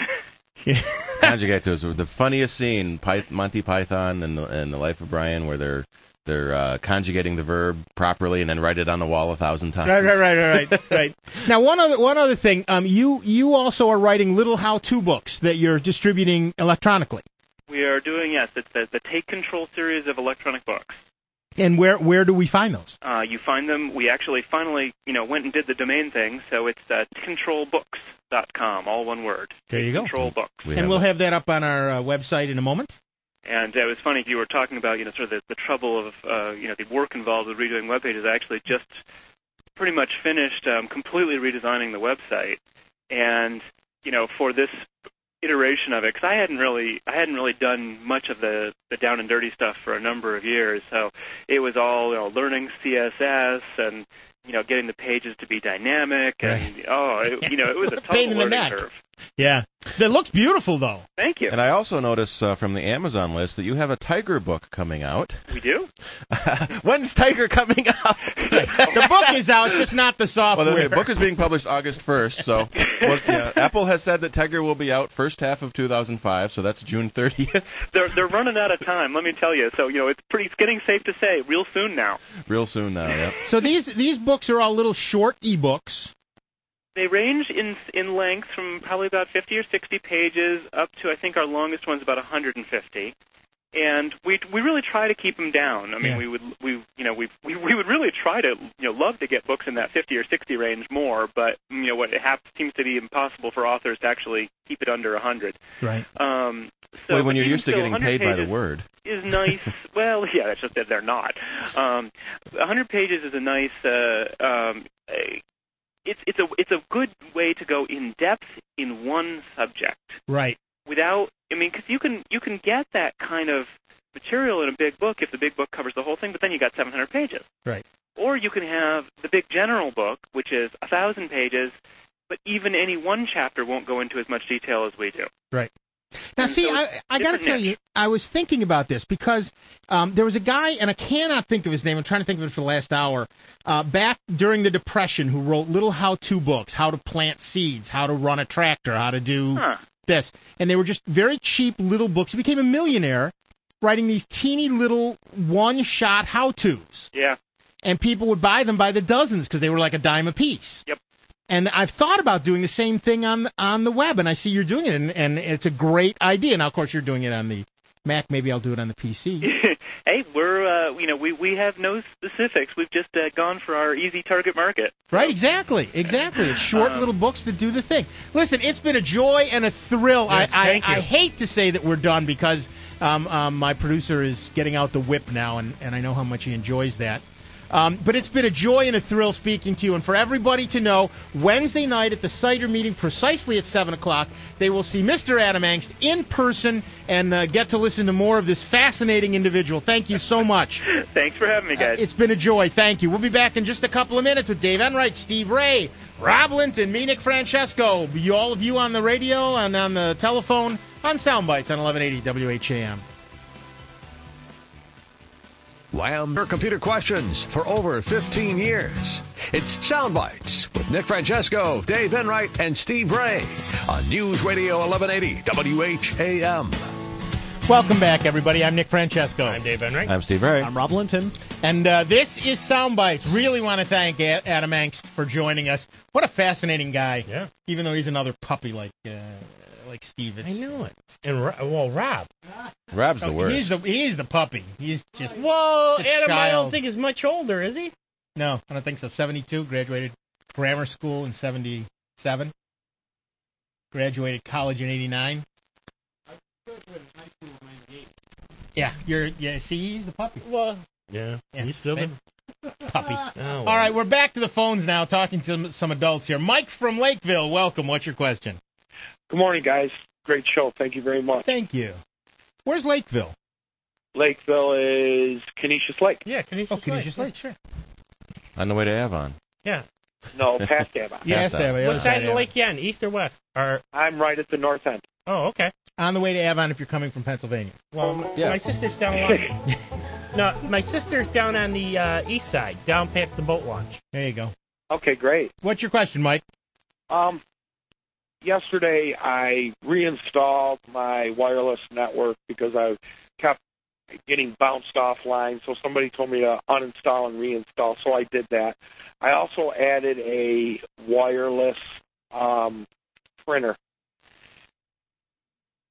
Conjugate those. The funniest scene, Py- Monty Python and the, and the Life of Brian, where they're they're uh, conjugating the verb properly and then write it on the wall a thousand times. Right, right, right, right, right. right. Now, one other one other thing. Um, you you also are writing little how-to books that you're distributing electronically. We are doing, yes, it's the, the Take Control series of electronic books. And where where do we find those? Uh, you find them, we actually finally, you know, went and did the domain thing, so it's uh, control books dot com, all one word. There you go. Control Books. We and we'll that. have that up on our uh, website in a moment. And uh, it was funny, you were talking about, you know, sort of the, the trouble of, uh, you know, the work involved with redoing web pages. I actually just pretty much finished um, completely redesigning the website. And, you know, for this iteration of it, because I hadn't really, I hadn't really done much of the, the down and dirty stuff for a number of years. So it was all, you know, learning C S S and, you know, getting the pages to be dynamic. And, right. oh, it, you know, it was a total learning curve. Yeah. That looks beautiful, though. Thank you. And I also notice uh, from the Amazon list that you have a Tiger book coming out. We do? When's Tiger coming out? The book is out, just not the software. Well, the book is being published August first, so well, yeah, Apple has said that Tiger will be out first half of two thousand five, so that's June thirtieth. They're they're running out of time, let me tell you. So, you know, it's pretty it's getting safe to say real soon now. Real soon now, yeah. So these these books are all little short e-books. They range in in length from probably about fifty or sixty pages up to, I think our longest one's about one hundred fifty. And we we really try to keep them down. I mean, yeah. we would we you know we, we we would really try to you know love to get books in that fifty or sixty range more, but you know what it have, seems to be impossible for authors to actually keep it under one hundred. Right. Um, so well, when you're used to still, getting paid by the word, is nice. Well, yeah, that's just that they're not. Um, one hundred pages is a nice. Uh, um, a, it's it's a it's a good way to go in depth in one subject. Right. Without, I mean, because you can you can get that kind of material in a big book if the big book covers the whole thing, but then you got seven hundred pages. Right. Or you can have the big general book, which is a thousand pages, but even any one chapter won't go into as much detail as we do. Right. Now, and see, so I, I got to tell niche. you, I was thinking about this because um, there was a guy, and I cannot think of his name. I'm trying to think of it for the last hour. Uh, back during the Depression, who wrote little how-to books, how to plant seeds, how to run a tractor, how to do huh. this. And they were just very cheap little books. He became a millionaire writing these teeny little one-shot how-tos. Yeah. And people would buy them by the dozens because they were like a dime a piece. Yep. And I've thought about doing the same thing on on the web, and I see you're doing it, and, and it's a great idea. Now, of course, you're doing it on the Mac. Maybe I'll do it on the P C. Hey, we're uh, you know we, we have no specifics. We've just uh, gone for our easy target market. Right, exactly, exactly. It's short um, little books that do the thing. Listen, it's been a joy and a thrill. Yes, I, thank I, you. I hate to say that we're done because um, um, my producer is getting out the whip now, and, and I know how much he enjoys that. Um, but it's been a joy and a thrill speaking to you. And for everybody to know, Wednesday night at the Cider meeting, precisely at seven o'clock, they will see Mister Adam Angst in person and uh, get to listen to more of this fascinating individual. Thank you so much. Thanks for having me, guys. Uh, it's been a joy. Thank you. We'll be back in just a couple of minutes with Dave Enright, Steve Ray, Rob Linton, me, Nick Francesco. You, all of you on the radio and on the telephone on Soundbites on eleven eighty W H A M. Wham! For computer questions for over fifteen years. It's Soundbites with Nick Francesco, Dave Enright, and Steve Ray on News Radio eleven eighty W H A M. Welcome back, everybody. I'm Nick Francesco. I'm Dave Enright. I'm Steve Ray. I'm Rob Linton. And uh, this is Soundbites. Really want to thank A- Adam Angst for joining us. What a fascinating guy. Yeah. Even though he's another puppy like uh, like Steve. It's, I know it. And Ro- well, Rob. Rob's the Oh, worst. He's the he's the puppy. He's just Whoa, it's a Adam, I child. don't think is much older, is he? No, I don't think so. seventy-two, graduated grammar school in seventy-seven. Graduated college in eighty-nine. Yeah, you're yeah, see, he's the puppy. Well, yeah, Yeah, he's still the puppy. Oh, well. All right, we're back to the phones now, talking to some, some adults here. Mike from Lakeville, welcome. What's your question? Good morning, guys. Great show. Thank you very much. Thank you. Where's Lakeville? Lakeville is Canisius Lake. Yeah, Canisius Oh, Lake. Canisius Lake, sure. On the way to Avon. Yeah. No, past Avon. Yes, Avon. there. What side of the lake you on? East or west? Or I'm right at the north end. oh, okay. On the way to Avon if you're coming from Pennsylvania. Well, m- Yeah. my sister's down along. No, my sister's down on the uh, east side, down past the boat launch. There you go. Okay, great. What's your question, Mike? Um, yesterday I reinstalled my wireless network because I kept getting bounced offline. So somebody told me to uninstall and reinstall. So I did that. I also added a wireless um, printer.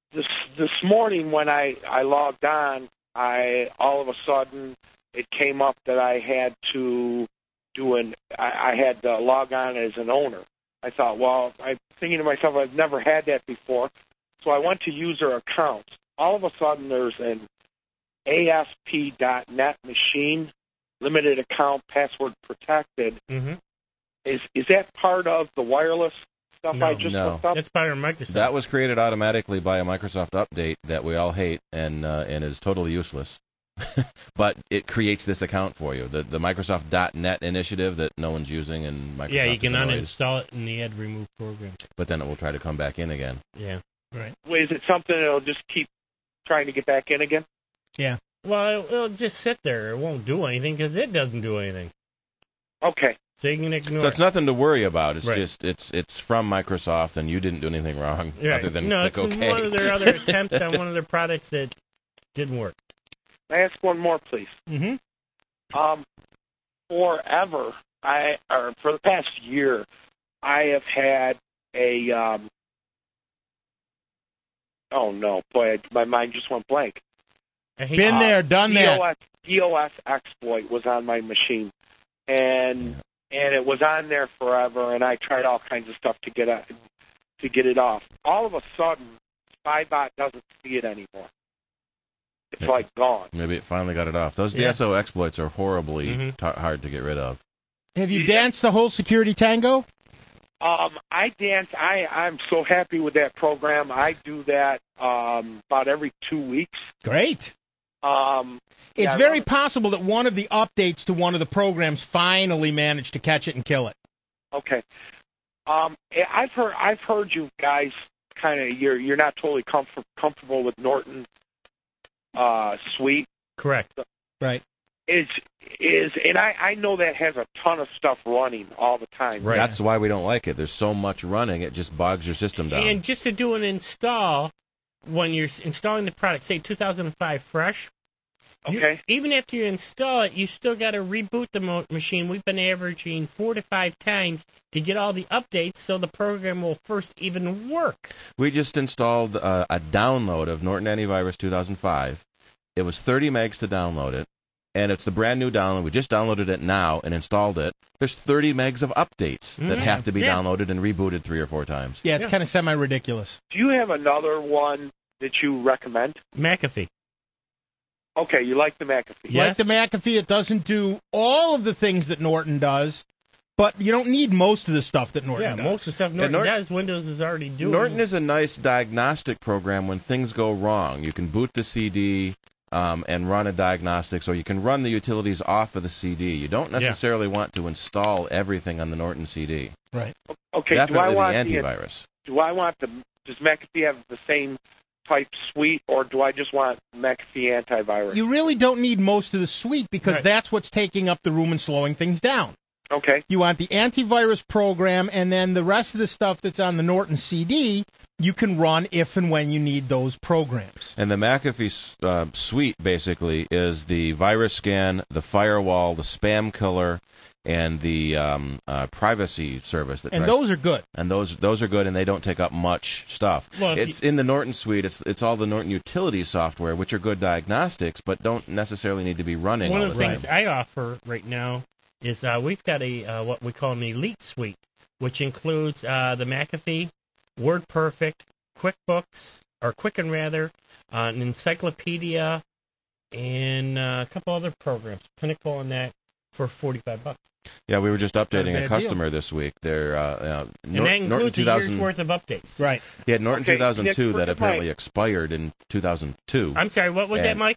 this this morning when I, I logged on, I all of a sudden it came up that I had to do an I, I had to log on as an owner. I thought, well, I'm thinking to myself, I've never had that before, so I went to user accounts. All of a sudden, there's an A S P dot net machine, limited account, password protected. Mm-hmm. Is is that part of the wireless stuff No, I just no. looked up? That's by Microsoft. That was created automatically by a Microsoft update that we all hate and uh, and is totally useless. But it creates this account for you. The the Microsoft dot net initiative that no one's using, and Microsoft yeah, you can is annoyed. uninstall it in the Add Remove program. But then it will try to come back in again. Yeah, right. Wait, is it something that'll just keep trying to get back in again? Yeah. Well, it'll, it'll just sit there. It won't do anything because it doesn't do anything. Okay. So you can ignore So it's it. nothing to worry about. It's Right. just it's it's from Microsoft, and you didn't do anything wrong Right. other than no, click it's OK. one of their other attempts on one of their products that didn't work. Can I ask one more, please? Mm-hmm. Um, forever, I or for the past year, I have had a. Um, oh no, boy, I, my mind just went blank. Been there, done that. DOS, DOS exploit was on my machine, and and it was on there forever. And I tried all kinds of stuff to get it to get it off. All of a sudden, Spybot doesn't see it anymore. It's like gone. Maybe it finally got it off. Those D S O exploits are horribly Mm-hmm. t- hard to get rid of. Have you danced the whole security tango? Um, I dance. I I'm so happy with that program. I do that um, about every two weeks. Great. Um, It's yeah, I very love it. possible that one of the updates to one of the programs finally managed to catch it and kill it. Okay. Um, I- I've heard I've heard you guys kind of you're you're not totally comfort, comfortable with Norton uh, Suite. Correct. Right. Is is and I, I know that has a ton of stuff running all the time. Right. That's why we don't like it. There's so much running, it just bogs your system down. And just to do an install, when you're s- installing the product, say two thousand five fresh, you- Okay. even after you install it, you still got to reboot the mo- machine. We've been averaging four to five times to get all the updates so the program will first even work. We just installed uh, a download of Norton Antivirus two thousand five. It was thirty megs to download it, and it's the brand new download. We just downloaded it now and installed it. There's thirty megs of updates that Mhm. have to be Yeah. downloaded and rebooted three or four times. Yeah, it's kind of semi-ridiculous. Do you have another one that you recommend? McAfee. Okay, you like the McAfee. Like the McAfee, it doesn't do all of the things that Norton does, but you don't need most of the stuff that Norton Yeah, does. most of the stuff Norton Norton- does, Windows is already doing. Norton is a nice diagnostic program when things go wrong. You can boot the C D um, and run a diagnostic, so you can run the utilities off of the C D. You don't necessarily want to install everything on the Norton C D. Right. Okay. Definitely do I want the antivirus. The, do I want the? Does McAfee have the same type suite, or do I just want McAfee antivirus? You really don't need most of the suite because that's what's taking up the room and slowing things down. Okay. You want the antivirus program, and then the rest of the stuff that's on the Norton C D, you can run if and when you need those programs. And the McAfee uh, suite basically is the virus scan, the firewall, the spam killer, and the um, uh, privacy service. That And tries- those are good. And those those are good, and they don't take up much stuff. Well, if it's in the Norton suite. It's it's all the Norton utility software, which are good diagnostics, but don't necessarily need to be running. One all of the the things time. I offer right now is uh, we've got a uh, what we call an Elite Suite, which includes uh, the McAfee, WordPerfect, QuickBooks, or Quicken rather, uh, an encyclopedia, and uh, a couple other programs. Pinnacle on that for forty-five bucks. Yeah, we were just Not a updating bad a customer this week. They're uh, uh, And Nor- that Norton includes a two year's thousand worth of updates. Right. He had Norton Okay, two thousand two Nick, that forgive apparently my- expired in two thousand two. I'm sorry, what was that, And- Mike?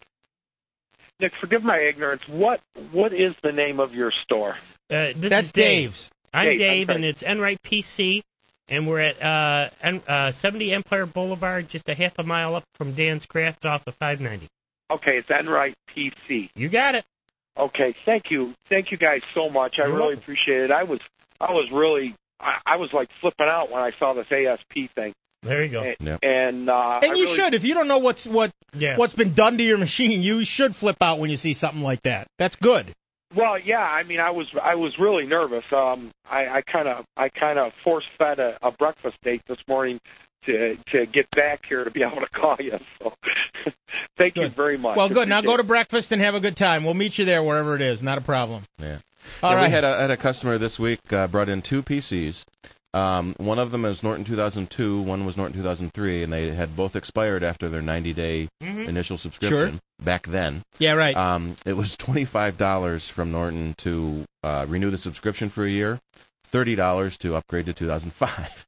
Nick, forgive my ignorance. What what is the name of your store? Uh, this That's is Dave. Dave's. I'm Dave, I'm Dave, sorry. and it's Enright P C, and we're at uh, en- uh, seventy Empire Boulevard, just a half a mile up from Dan's Craft off of five ninety. Okay, it's Enright P C. You got it. Okay, thank you, thank you guys so much. I You're really welcome. appreciate it. I was I was really I, I was like flipping out when I saw this A S P thing. There you go. And, Yep. and, uh, And I you really- should. If you don't know what's what Yeah. what's been done to your machine, you should flip out when you see something like that. That's good. Well, yeah. I mean, I was I was really nervous. Um, I kind of I kind of force fed a, a breakfast date this morning to to get back here to be able to call you. So thank you very much. Well, good. Now Appreciate go to it. breakfast and have a good time. We'll meet you there wherever it is. Not a problem. Yeah. All yeah, right. We had a, had a customer this week uh, brought in two P Cs. Um, one of them is Norton two thousand two, one was Norton two thousand three, and they had both expired after their ninety-day Mhm. initial subscription back then. Yeah, right. Um, it was twenty-five dollars from Norton to uh, renew the subscription for a year, thirty dollars to upgrade to two thousand five.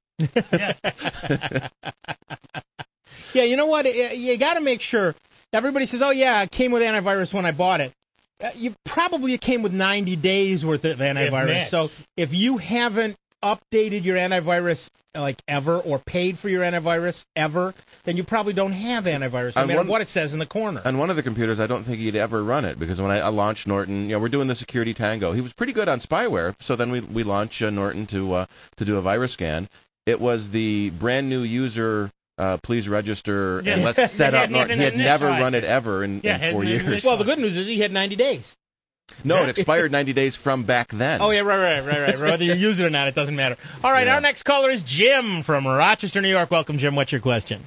Yeah, you know what? Y- You got to make sure. Everybody says, "Oh yeah, it came with antivirus when I bought it." Uh, you probably it came with ninety days worth of antivirus. max. So if you haven't updated your antivirus like ever or paid for your antivirus ever, then you probably don't have antivirus, no On matter one- what it says in the corner. On one of the computers, I don't think he'd ever run it because when I, I launched Norton, you know, we're doing the Security Tango. He was pretty good on spyware, so then we we launch uh, Norton to uh, to do a virus scan. It was the brand new user. Uh, please register Yeah. and let's set He up hadn't Norton. even He had never initialized run it it. ever in, Yeah, in hasn't four even years. Well, the good news is he had ninety days. No, it expired ninety days from back then. Oh yeah, right, right, right, right. Whether you use it or not, it doesn't matter. All right, Yeah. our next caller is Jim from Rochester, New York. Welcome, Jim. What's your question?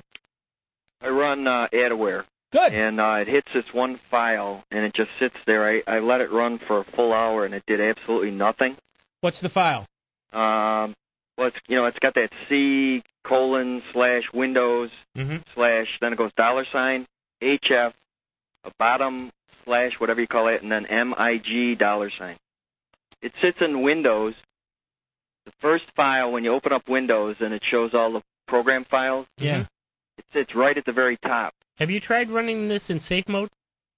I run uh, Adaware. Good. And uh, it hits this one file, and it just sits there. I, I let it run for a full hour, and it did absolutely nothing. What's the file? Um, well, it's, you know, it's got that C colon slash Windows Mhm. slash, then it goes dollar sign, H F, a bottom slash, whatever you call it, and then M I G dollar sign. It sits in Windows. The first file, when you open up Windows, and it shows all the program files, Yeah. it sits right at the very top. Have you tried running this in safe mode?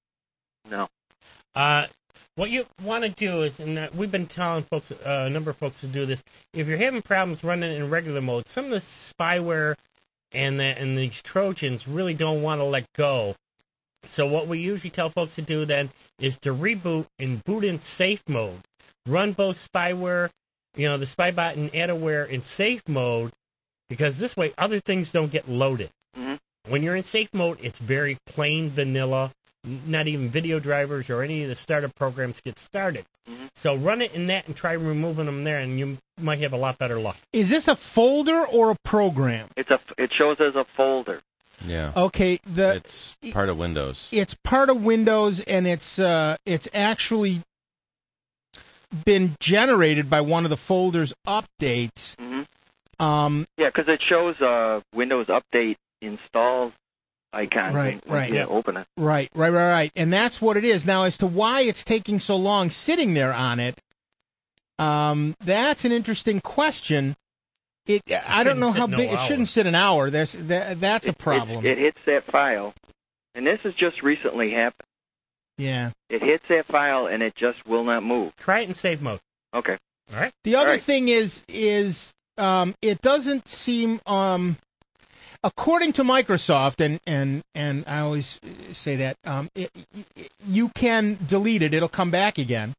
No. Uh, what you want to do is, and uh, we've been telling folks, uh, a number of folks to do this. If you're having problems running in regular mode, some of the spyware and the, and these Trojans really don't want to let go. So what we usually tell folks to do then is to reboot and boot in safe mode. Run both spyware, you know, the Spybot and Adaware in safe mode, because this way other things don't get loaded. Mhm. When you're in safe mode, it's very plain vanilla. Not even video drivers or any of the startup programs get started. Mm-hmm. So run it in that and try removing them there, and you might have a lot better luck. Is this a folder or a program? It's a. It shows as a folder. Yeah. Okay, the It's part of Windows. it's part of Windows, and it's uh, it's actually been generated by one of the folders updates. Mm-hmm. Um, Yeah, because it shows uh, Windows Update install icon. Right, when right. you Yeah. open it. right, right, right, right, and that's what it is. Now, as to why it's taking so long sitting there on it, um, that's an interesting question. It, I don't shouldn't know sit how no big. It hour. shouldn't sit an hour. There's that, that's a It- problem. It, it hits that file, and this has just recently happened. yeah. It hits that file, and it just will not move. Try it in safe mode. Okay. All right. The other All right. thing is is um, it doesn't seem um, according to Microsoft, and, and, and I always say that um, it, it, you can delete it; it'll come back again.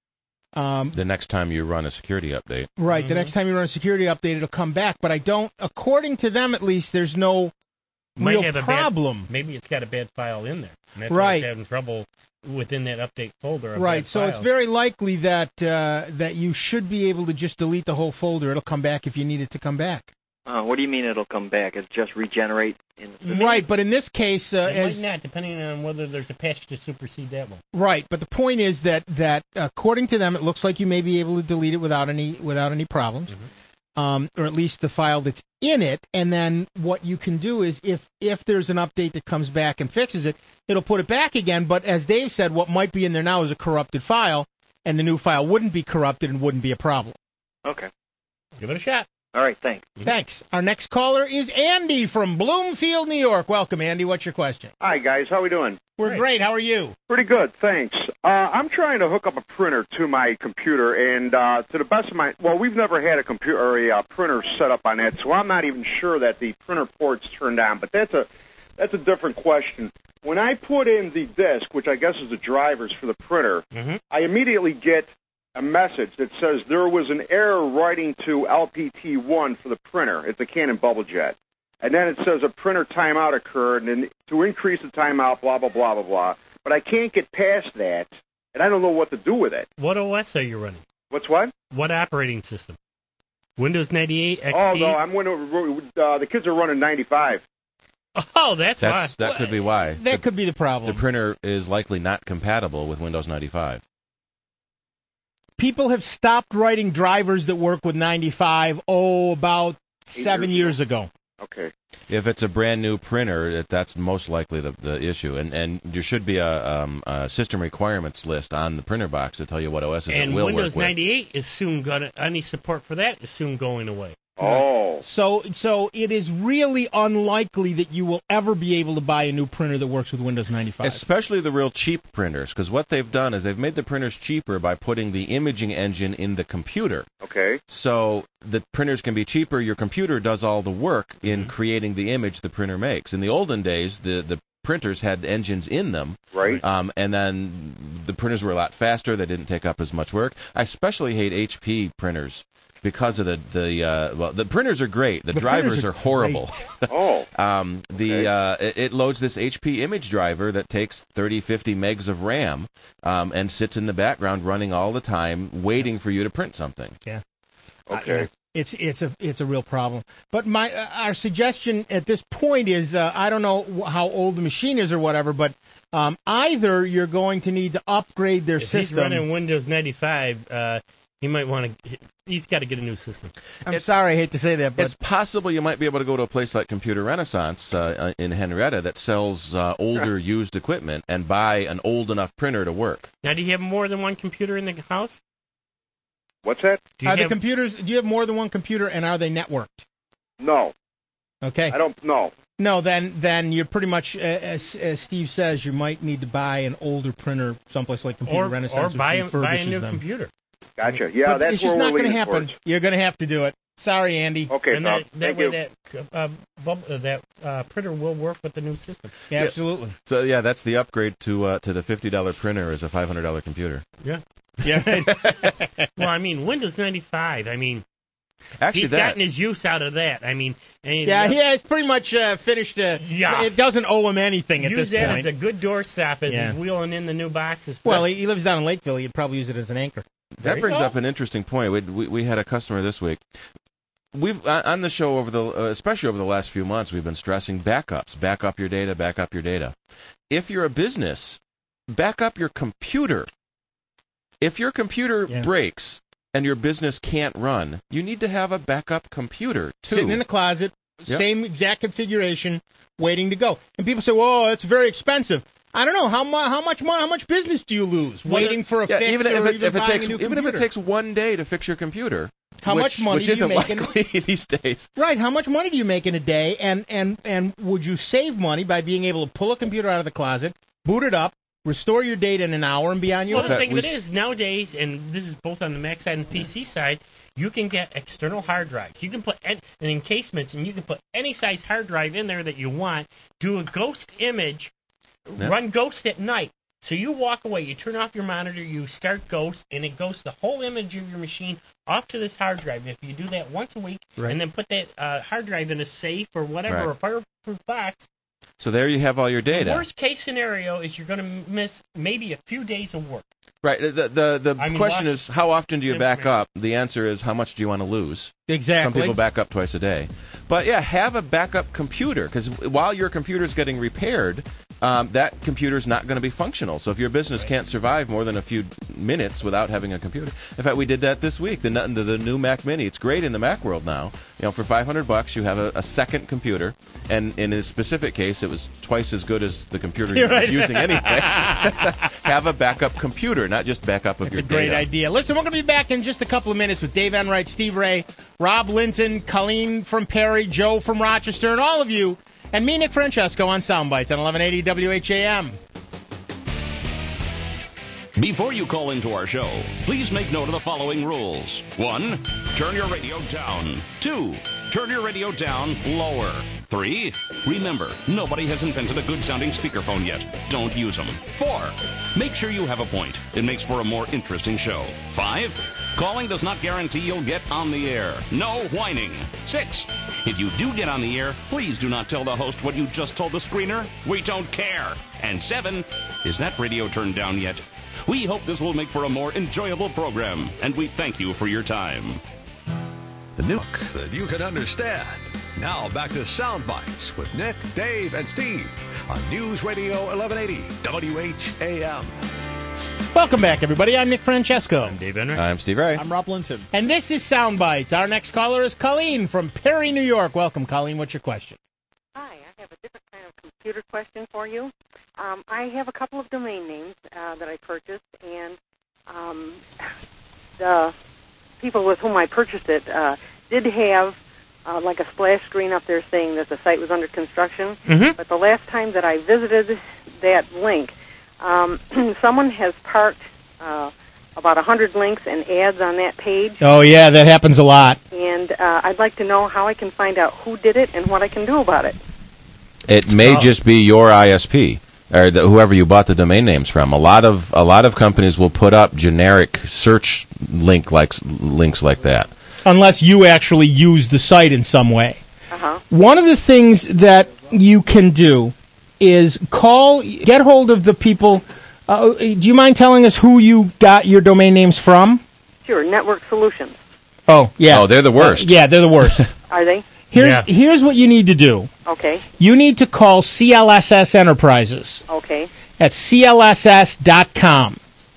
Um, The next time you run a security update. right, Mm-hmm. the next time you run a security update, it'll come back. But I don't, according to them at least, there's no Might real have a problem. Bad, maybe it's got a bad file in there. And that's why Right. it's having trouble within that update folder. of Right, that so it's file. very likely that uh, that you should be able to just delete the whole folder. It'll come back if you need it to come back. Uh, what do you mean it'll come back? It just regenerate in the system? Right, but in this case, uh, It as might not, depending on whether there's a patch to supersede that one. right, but the point is that that according to them, it looks like you may be able to delete it without any without any problems, um, or at least the file that's in it. And then what you can do is, if if there's an update that comes back and fixes it, it'll put it back again. But as Dave said, what might be in there now is a corrupted file, and the new file wouldn't be corrupted and wouldn't be a problem. Okay. Give it a shot. All right, thanks. Thanks. Our next caller is Andy from Bloomfield, New York. Welcome, Andy. What's your question? Hi, guys. How we doing? We're great. How are you? Pretty good, thanks. Uh, I'm trying to hook up a printer to my computer, and uh, to the best of my... Well, we've never had a computer or a uh, printer set up on that, so I'm not even sure that the printer port's turned on, but that's a that's a different question. When I put in the disk, which I guess is the drivers for the printer, Mm-hmm. I immediately get a message that says there was an error writing to L P T one for the printer. It's a Canon Bubble Jet. And then it says a printer timeout occurred, and then to increase the timeout, blah, blah, blah, blah, blah. But I can't get past that, and I don't know what to do with it. What O S are you running? What's what? What operating system? Windows ninety-eight X P. Oh no, I'm Windows. Uh, the kids are running ninety-five. Oh, that's, That's why. that could be why. That the, could be the problem. the printer is likely not compatible with Windows ninety-five. People have stopped writing drivers that work with ninety-five, oh, about seven years ago. Okay. If it's a brand new printer, it- that's most likely the, the issue. And and there should be a, um, a system requirements list on the printer box to tell you what O Ss And it will Windows work with. ninety-eight is soon going to, any support for that is soon going away. Oh. So, so it is really unlikely that you will ever be able to buy a new printer that works with Windows ninety-five. Especially the real cheap printers, because what they've done is they've made the printers cheaper by putting the imaging engine in the computer. Okay. So the printers can be cheaper. Your computer does all the work in creating the image the printer makes. In the olden days, the, the printers had engines in them. Right. Um, and then the printers were a lot faster. They didn't take up as much work. I especially hate H P printers because of the the uh, well, the printers are great. The, The drivers printers are are horrible. Oh. um, the uh, it, it loads this H P image driver that takes thirty, fifty megs of RAM um, and sits in the background running all the time, waiting for you to print something. Yeah. Okay. Uh, it's it's a it's a real problem. But my uh, our suggestion at this point is uh, I don't know wh- how old the machine is or whatever, but um, either you're going to need to upgrade their If system. he's running Windows ninety-five, uh, he might want to. He's got to get a new system. I'm It's- sorry, I hate to say that, but It's possible you might be able to go to a place like Computer Renaissance uh, in Henrietta that sells uh, older used equipment and buy an old enough printer to work. Now, do you have more than one computer in the house? What's that? Do you are the have, computers? Do you have more than one computer, and are they networked? No. Okay. I don't know. No, then then you're pretty much, uh, as, as Steve says, you might need to buy an older printer someplace like Computer or, Renaissance, or which buy, a, buy a refurbishes new them. computer. Gotcha. Yeah, But that's it's just where not we're going to leaning happen. towards. You're going to have to do it. Sorry, Andy. Okay, and Tom. that, that Thank way you. that uh, bub, uh, that uh, printer will work with the new system. Yeah, absolutely. So yeah, that's the upgrade to uh, to the fifty dollar printer is a five hundred dollar computer. Yeah. Yeah. Right. Well, I mean, Windows ninety-five. I mean, Actually, he's that gotten his use out of that. I mean, and Yeah, he has pretty much uh, finished. Uh, Yeah. It doesn't owe him anything at use this that point. as a good doorstop as Yeah. he's wheeling in the new boxes. Well, he, he lives down in Lakeville. He'd probably use it as an anchor. There that you brings go. up an interesting point. We, we we had a customer this week. We've on on the show over the uh, especially over the last few months, we've been stressing backups. Back up your data. Back up your data. If you're a business, back up your computer. If your computer Yeah. breaks and your business can't run, you need to have a backup computer too. Sitting in a closet, Yep. same exact configuration, waiting to go. And people say, "Whoa, it's very expensive." I don't know how mu- how much mo- how much business do you lose Well, waiting for a yeah, fix even or if it, even if it buying takes a new even if it computer? takes one day to fix your computer, How which, much money which do you isn't make in- likely these days. Right, how much money do you make in a day? And and and would you save money by being able to pull a computer out of the closet, boot it up, restore your data in an hour, and be on your Well, the way? thing of it is, nowadays, and this is both on the Mac side and the P C side, you can get external hard drives. You can put an, an encasement, and you can put any size hard drive in there that you want. Do a ghost image, Yep. run Ghost at night. So you walk away, you turn off your monitor, you start Ghost, and it goes the whole image of your machine off to this hard drive. If you do that once a week, Right. and then put that uh, hard drive in a safe or whatever, Right. or a fireproof box, So there you have all your data. the worst case scenario is you're going to miss maybe a few days of work. Right. The the, the I mean, question watch- is, how often do you back Information. up? The answer is, how much do you want to lose? Exactly. Some people back up twice a day. But yeah, have a backup computer, because while your computer's getting repaired, um, that computer's not going to be functional. So if your business can't survive more than a few minutes without having a computer, in fact, we did that this week. The the, the new Mac Mini, it's great in the Mac world now. You know, for five hundred bucks, you have a, a second computer, and in this specific case, it was twice as good as the computer you You're were right. using anyway. Have a backup computer, not just backup of It's your a great data. idea. Listen, we're going to be back in just a couple of minutes with Dave Enright, Steve Ray, Rob Linton, Colleen from Perry, Joe from Rochester, and all of you, and me, Nick Francesco, on Soundbites on eleven eighty W H A M. Before you call into our show, please make note of the following rules. One, turn your radio down. Two, turn your radio down lower. Three, remember, nobody has invented a good-sounding speakerphone yet. Don't use them. Four, make sure you have a point. It makes for a more interesting show. Five, calling does not guarantee you'll get on the air. No whining. Six, if you do get on the air, please do not tell the host what you just told the screener. We don't care. And seven, is that radio turned down yet? We hope this will make for a more enjoyable program, and we thank you for your time. The new that you can understand. Now back to Sound Bites with Nick, Dave, and Steve on News Radio eleven eighty W H A M. Welcome back, everybody. I'm Nick Francesco. I'm Dave Henry. I'm Steve Ray. I'm Rob Linton. And this is Sound Bites. Our next caller is Colleen from Perry, New York. Welcome, Colleen. What's your question? Hi, I have a different kind of computer question for you. Um, I have a couple of domain names uh, that I purchased, and um, the people with whom I purchased it uh, did have uh, like a splash screen up there saying that the site was under construction. Mm-hmm. But the last time that I visited that link, um, someone has parked uh, about one hundred links and ads on that page. Oh, yeah, that happens a lot. And uh, I'd like to know how I can find out who did it and what I can do about it. It may Oh. just be your I S P or the, whoever you bought the domain names from. A lot of a lot of companies will put up generic search link like links like that. Unless you actually use the site in some way. Uh-huh. One of the things that you can do is call, get hold of the people. Uh, do you mind telling us who you got your domain names from? Sure, Network Solutions. Oh, yeah. Oh, they're the worst. Uh, yeah, they're the worst. Are they? Here's Yeah. here's what you need to do. Okay, You need to call C L S S Enterprises okay, at C L S S dot com.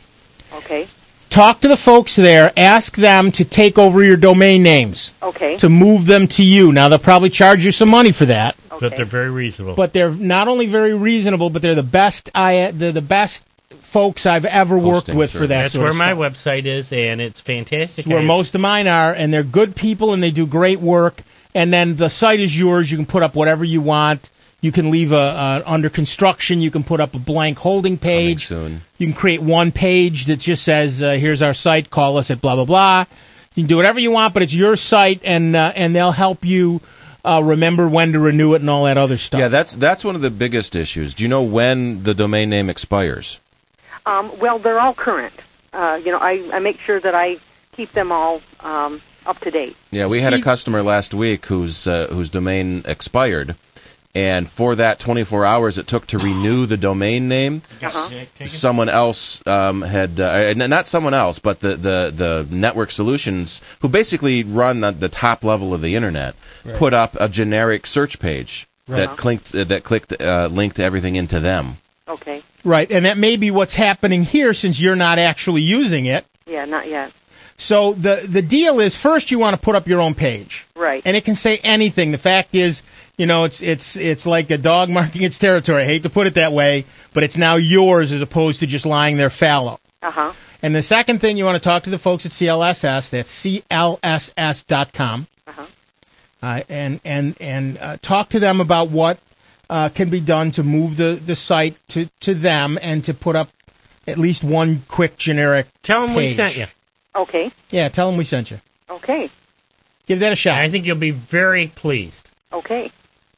okay, Talk to the folks there. Ask them to take over your domain names, okay. to move them to you. Now, they'll probably charge you some money for that. But they're very reasonable. But they're not only very reasonable, but they're the best. I they're the best folks I've ever worked Hosting, with sure. for that. That's sort where of my stuff. website is, and it's fantastic. It's where I- most of mine are, and they're good people, and they do great work. And then the site is yours. You can put up whatever you want. You can leave a, a under construction. You can put up a blank holding page. Soon. You can create one page that just says, uh, "Here's our site. Call us at blah blah blah." You can do whatever you want, but it's your site, and uh, and they'll help you uh, remember when to renew it and all that other stuff. Yeah, that's that's one of the biggest issues. Do you know when the domain name expires? Um, well, they're all current. Uh, you know, I, I make sure that I keep them all um, up to date. Yeah, we had a See- customer last week whose uh, whose domain expired, and for that twenty-four hours it took to renew the domain name, Uh-huh. someone else um, had uh, n- not someone else, but the, the, the network solutions who basically run the, the top level of the internet Right. put up a generic search page Right. that clicked uh, that clicked uh, linked everything into them. Okay. Right, and that may be what's happening here since you're not actually using it. Yeah, not yet. So the the deal is, first you want to put up your own page, Right. and it can say anything. The fact is, you know, it's it's it's like a dog marking its territory. I hate to put it that way, but it's now yours as opposed to just lying there fallow. Uh-huh. And the second thing, you want to talk to the folks at C L S S. That's C L S S dot com, Uh-huh. uh, and and and uh, talk to them about what uh, can be done to move the, the site to, to them and to put up at least one quick generic. Tell them we page. sent you. Okay. Yeah, tell them we sent you. Okay. Give that a shot. I think you'll be very pleased. Okay.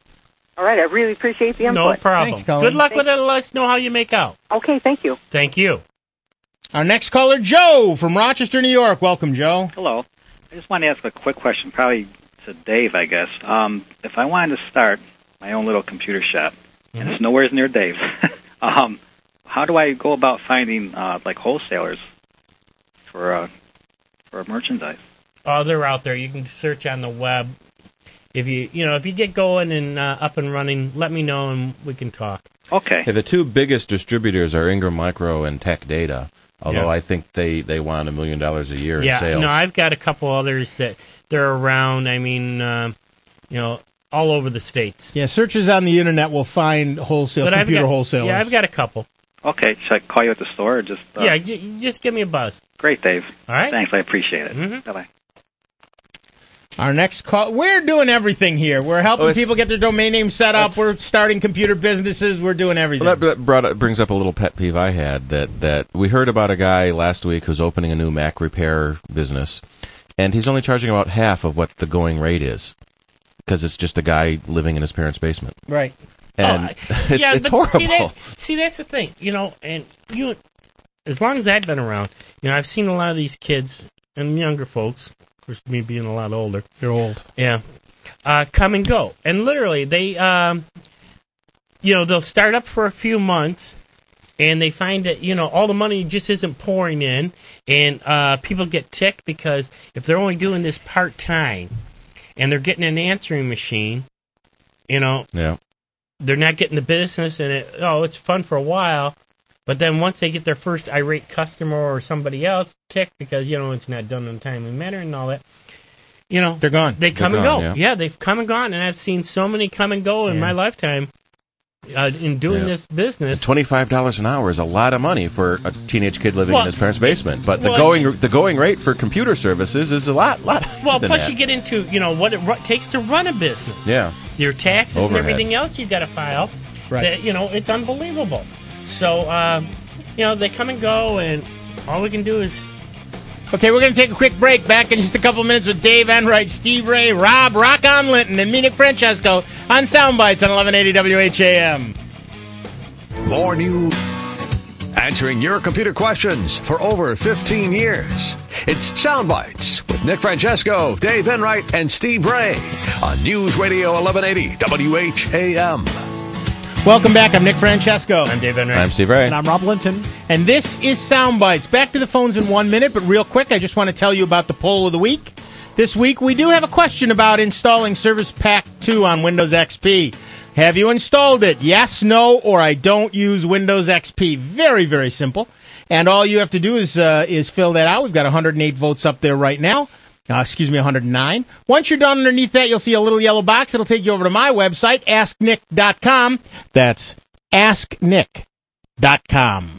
All right. I really appreciate the input. No problem. Thanks, Colin. Good luck Thank with it. Let us know how you make out. Okay. Thank you. Thank you. Our next caller, Joe from Rochester, New York. Welcome, Joe. Hello. I just wanted to ask a quick question, probably to Dave, I guess. Um, if I wanted to start my own little computer shop, and it's nowhere near Dave's, um, how do I go about finding uh, like wholesalers for uh, for merchandise? Oh, they're out there. You can search on the web. If you you know if you get going and uh, up and running, let me know and we can talk. Okay. Yeah, the two biggest distributors are Ingram Micro and Tech Data. Although Yeah. I think they, they want a million dollars a year Yeah, in sales. no, I've got a couple others that they're around. I mean, uh, you know, all over the states. Yeah, searches on the internet will find wholesale But I've computer got- wholesalers. Yeah, I've got a couple. Okay. Should I call you at the store or just? Uh, Yeah, j- just give me a buzz. Great, Dave. All right. Thanks. I appreciate it. Mhm. Bye bye. Our next call, we're doing everything here. We're helping Oh, it's- people get their domain name set up. That's- We're starting computer businesses. We're doing everything. Well, that that brought, it brings up a little pet peeve I had that, that we heard about a guy last week who's opening a new Mac repair business, and he's only charging about half of what the going rate is because it's just a guy living in his parents' basement. Right. And Oh, I- it's, yeah, it's but horrible. See, that, see, that's the thing, you know. And you, as long as I've been around, you know, I've seen a lot of these kids and younger folks. Of course, me being a lot older. You're old. Yeah. Uh, come and go, and literally they, um, you know, they'll start up for a few months, and they find that, you know, all the money just isn't pouring in, and uh, people get ticked because if they're only doing this part-time and they're getting an answering machine, you know, yeah. they're not getting the business, and it, oh, it's fun for a while, but then once they get their first irate customer or somebody else ticked because, you know, it's not done in a timely manner and all that, you know, they're gone. They come They're and gone, go. yeah. Yeah. They've come and gone, and I've seen so many come and go in Yeah. my lifetime uh, in doing Yeah. this business. Twenty-five dollars an hour is a lot of money for a teenage kid living Well, in his parents' basement. But the well, going the going rate for computer services is a lot, lot. Well, than plus that. you get into, you know, what it ru- takes to run a business. Yeah. Your taxes Overhead. and everything else you got to file. Right. That, you know, it's unbelievable. So, uh, you know, they come and go, and all we can do is. Okay, we're going to take a quick break. Back in just a couple minutes with Dave Enright, Steve Ray, Rob, Rock on Linton, and me, Nick Francesco, on Soundbites on eleven eighty W H A M. More new answering your computer questions for over fifteen years. It's Soundbites with Nick Francesco, Dave Enright, and Steve Ray on News Radio eleven eighty W H A M. Welcome back. I'm Nick Francesco. I'm Dave Enright. I'm Steve Ray. And I'm Rob Linton. And this is Soundbites. Back to the phones in one minute, but real quick, I just want to tell you about the poll of the week. This week, we do have a question about installing Service Pack two on Windows X P. Have you installed it? Yes, no, or I don't use Windows X P. Very, very simple. And all you have to do is uh, is fill that out. We've got one hundred eight votes up there right now. Uh, excuse me, one hundred nine. Once you're done underneath that, you'll see a little yellow box. It'll take you over to my website, ask nick dot com. That's ask nick dot com.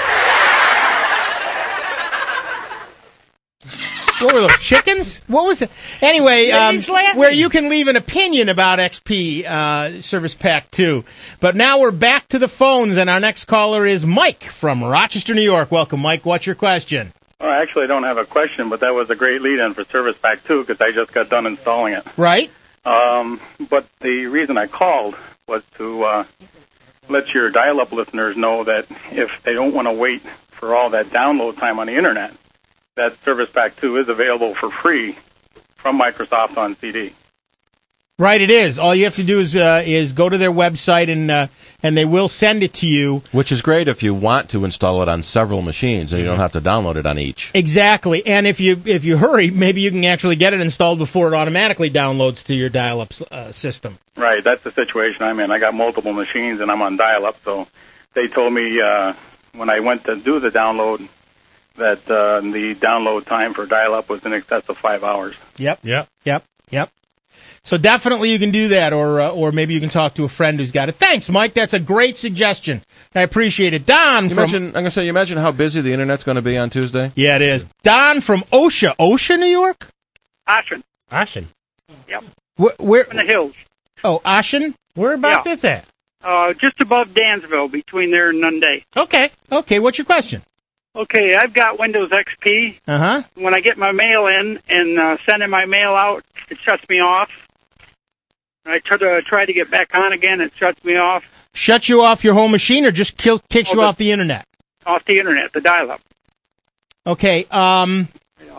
What were those, chickens? What was it? Anyway, um, He's laughing. where you can leave an opinion about X P uh, Service Pack two. But now we're back to the phones, and our next caller is Mike from Rochester, New York. Welcome, Mike. What's your question? Well, I actually don't have a question, but that was a great lead-in for Service Pack two because I just got done installing it. Right? Um, but the reason I called was to uh, let your dial-up listeners know that if they don't want to wait for all that download time on the Internet, that Service Pack two is available for free from Microsoft on C D. Right, it is. All you have to do is uh, is go to their website, and uh, and they will send it to you. Which is great if you want to install it on several machines and you don't have to download it on each. Exactly. And if you if you hurry, maybe you can actually get it installed before it automatically downloads to your dial-up uh, system. Right, that's the situation I'm in. I got multiple machines and I'm on dial-up, so they told me uh, when I went to do the download that uh, the download time for dial-up was in excess of five hours. Yep. Yep. Yep. Yep. So definitely you can do that, or uh, or maybe you can talk to a friend who's got it. Thanks, Mike. That's a great suggestion. I appreciate it. Don You from imagine, I'm going to say, you imagine how busy the Internet's going to be on Tuesday? yeah, it is. Don from Osha, Osha, New York. Ashen. Ashen. Yep. Where? where In the hills. oh, Ashen. Whereabouts Yeah. is that? Uh, just above Dansville, between there and Nunde. Okay. Okay. What's your question? Okay, I've got Windows X P. Uh huh. When I get my mail in and uh, sending my mail out, it shuts me off. I try to try to get back on again, it shuts me off Shut you off your whole machine, or just kill, kicks Oh, you the- off the internet? off the internet, the dial-up. Okay. Um.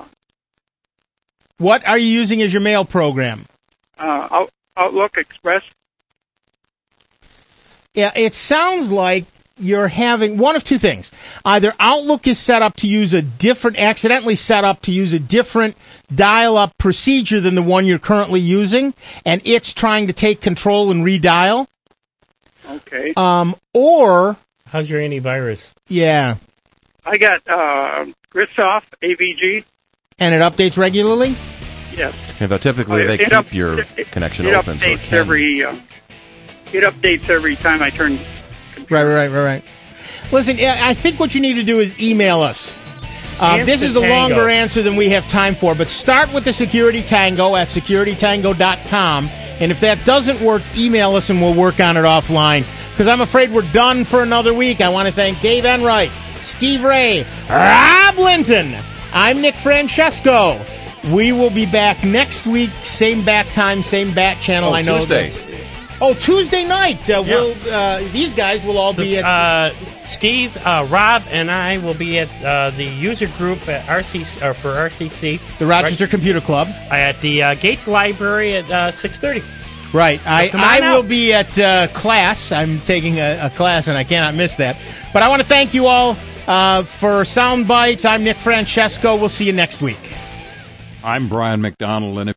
What are you using as your mail program? Uh, Out- Outlook Express. Yeah, it sounds like you're having one of two things. Either Outlook is set up to use a different, accidentally set up to use a different dial-up procedure than the one you're currently using, and it's trying to take control and redial. Okay. Um, or How's your antivirus? yeah, I got uh, Grissoft A V G. and it updates regularly. Yes. Yeah, though typically Oh, they it keep up- your it- connection it open, so it updates can. every. Uh, it updates every time I turn. Right, right, right, right. Listen, I I think what you need to do is email us. Uh, this Answer is a Tango. longer answer than we have time for, but start with the Security Tango at security tango dot com, and if that doesn't work, email us and we'll work on it offline, because I'm afraid we're done for another week. I want to thank Dave Enright, Steve Ray, Rob Linton. I'm Nick Francesco. We will be back next week, same bat time, same bat channel. Oh, I know Tuesday. that- Oh, Tuesday night. Uh, we'll, uh, these guys will all be at... Uh, Steve, uh, Rob, and I will be at uh, the user group at R C C, or for R C C. The Rochester Computer Club. At the uh, Gates Library at uh, six thirty. Right. I, come on I out. will be at uh, class. I'm taking a, a class, and I cannot miss that. But I want to thank you all uh, for Sound Bites. I'm Nick Francesco. We'll see you next week. I'm Brian McDonald, and if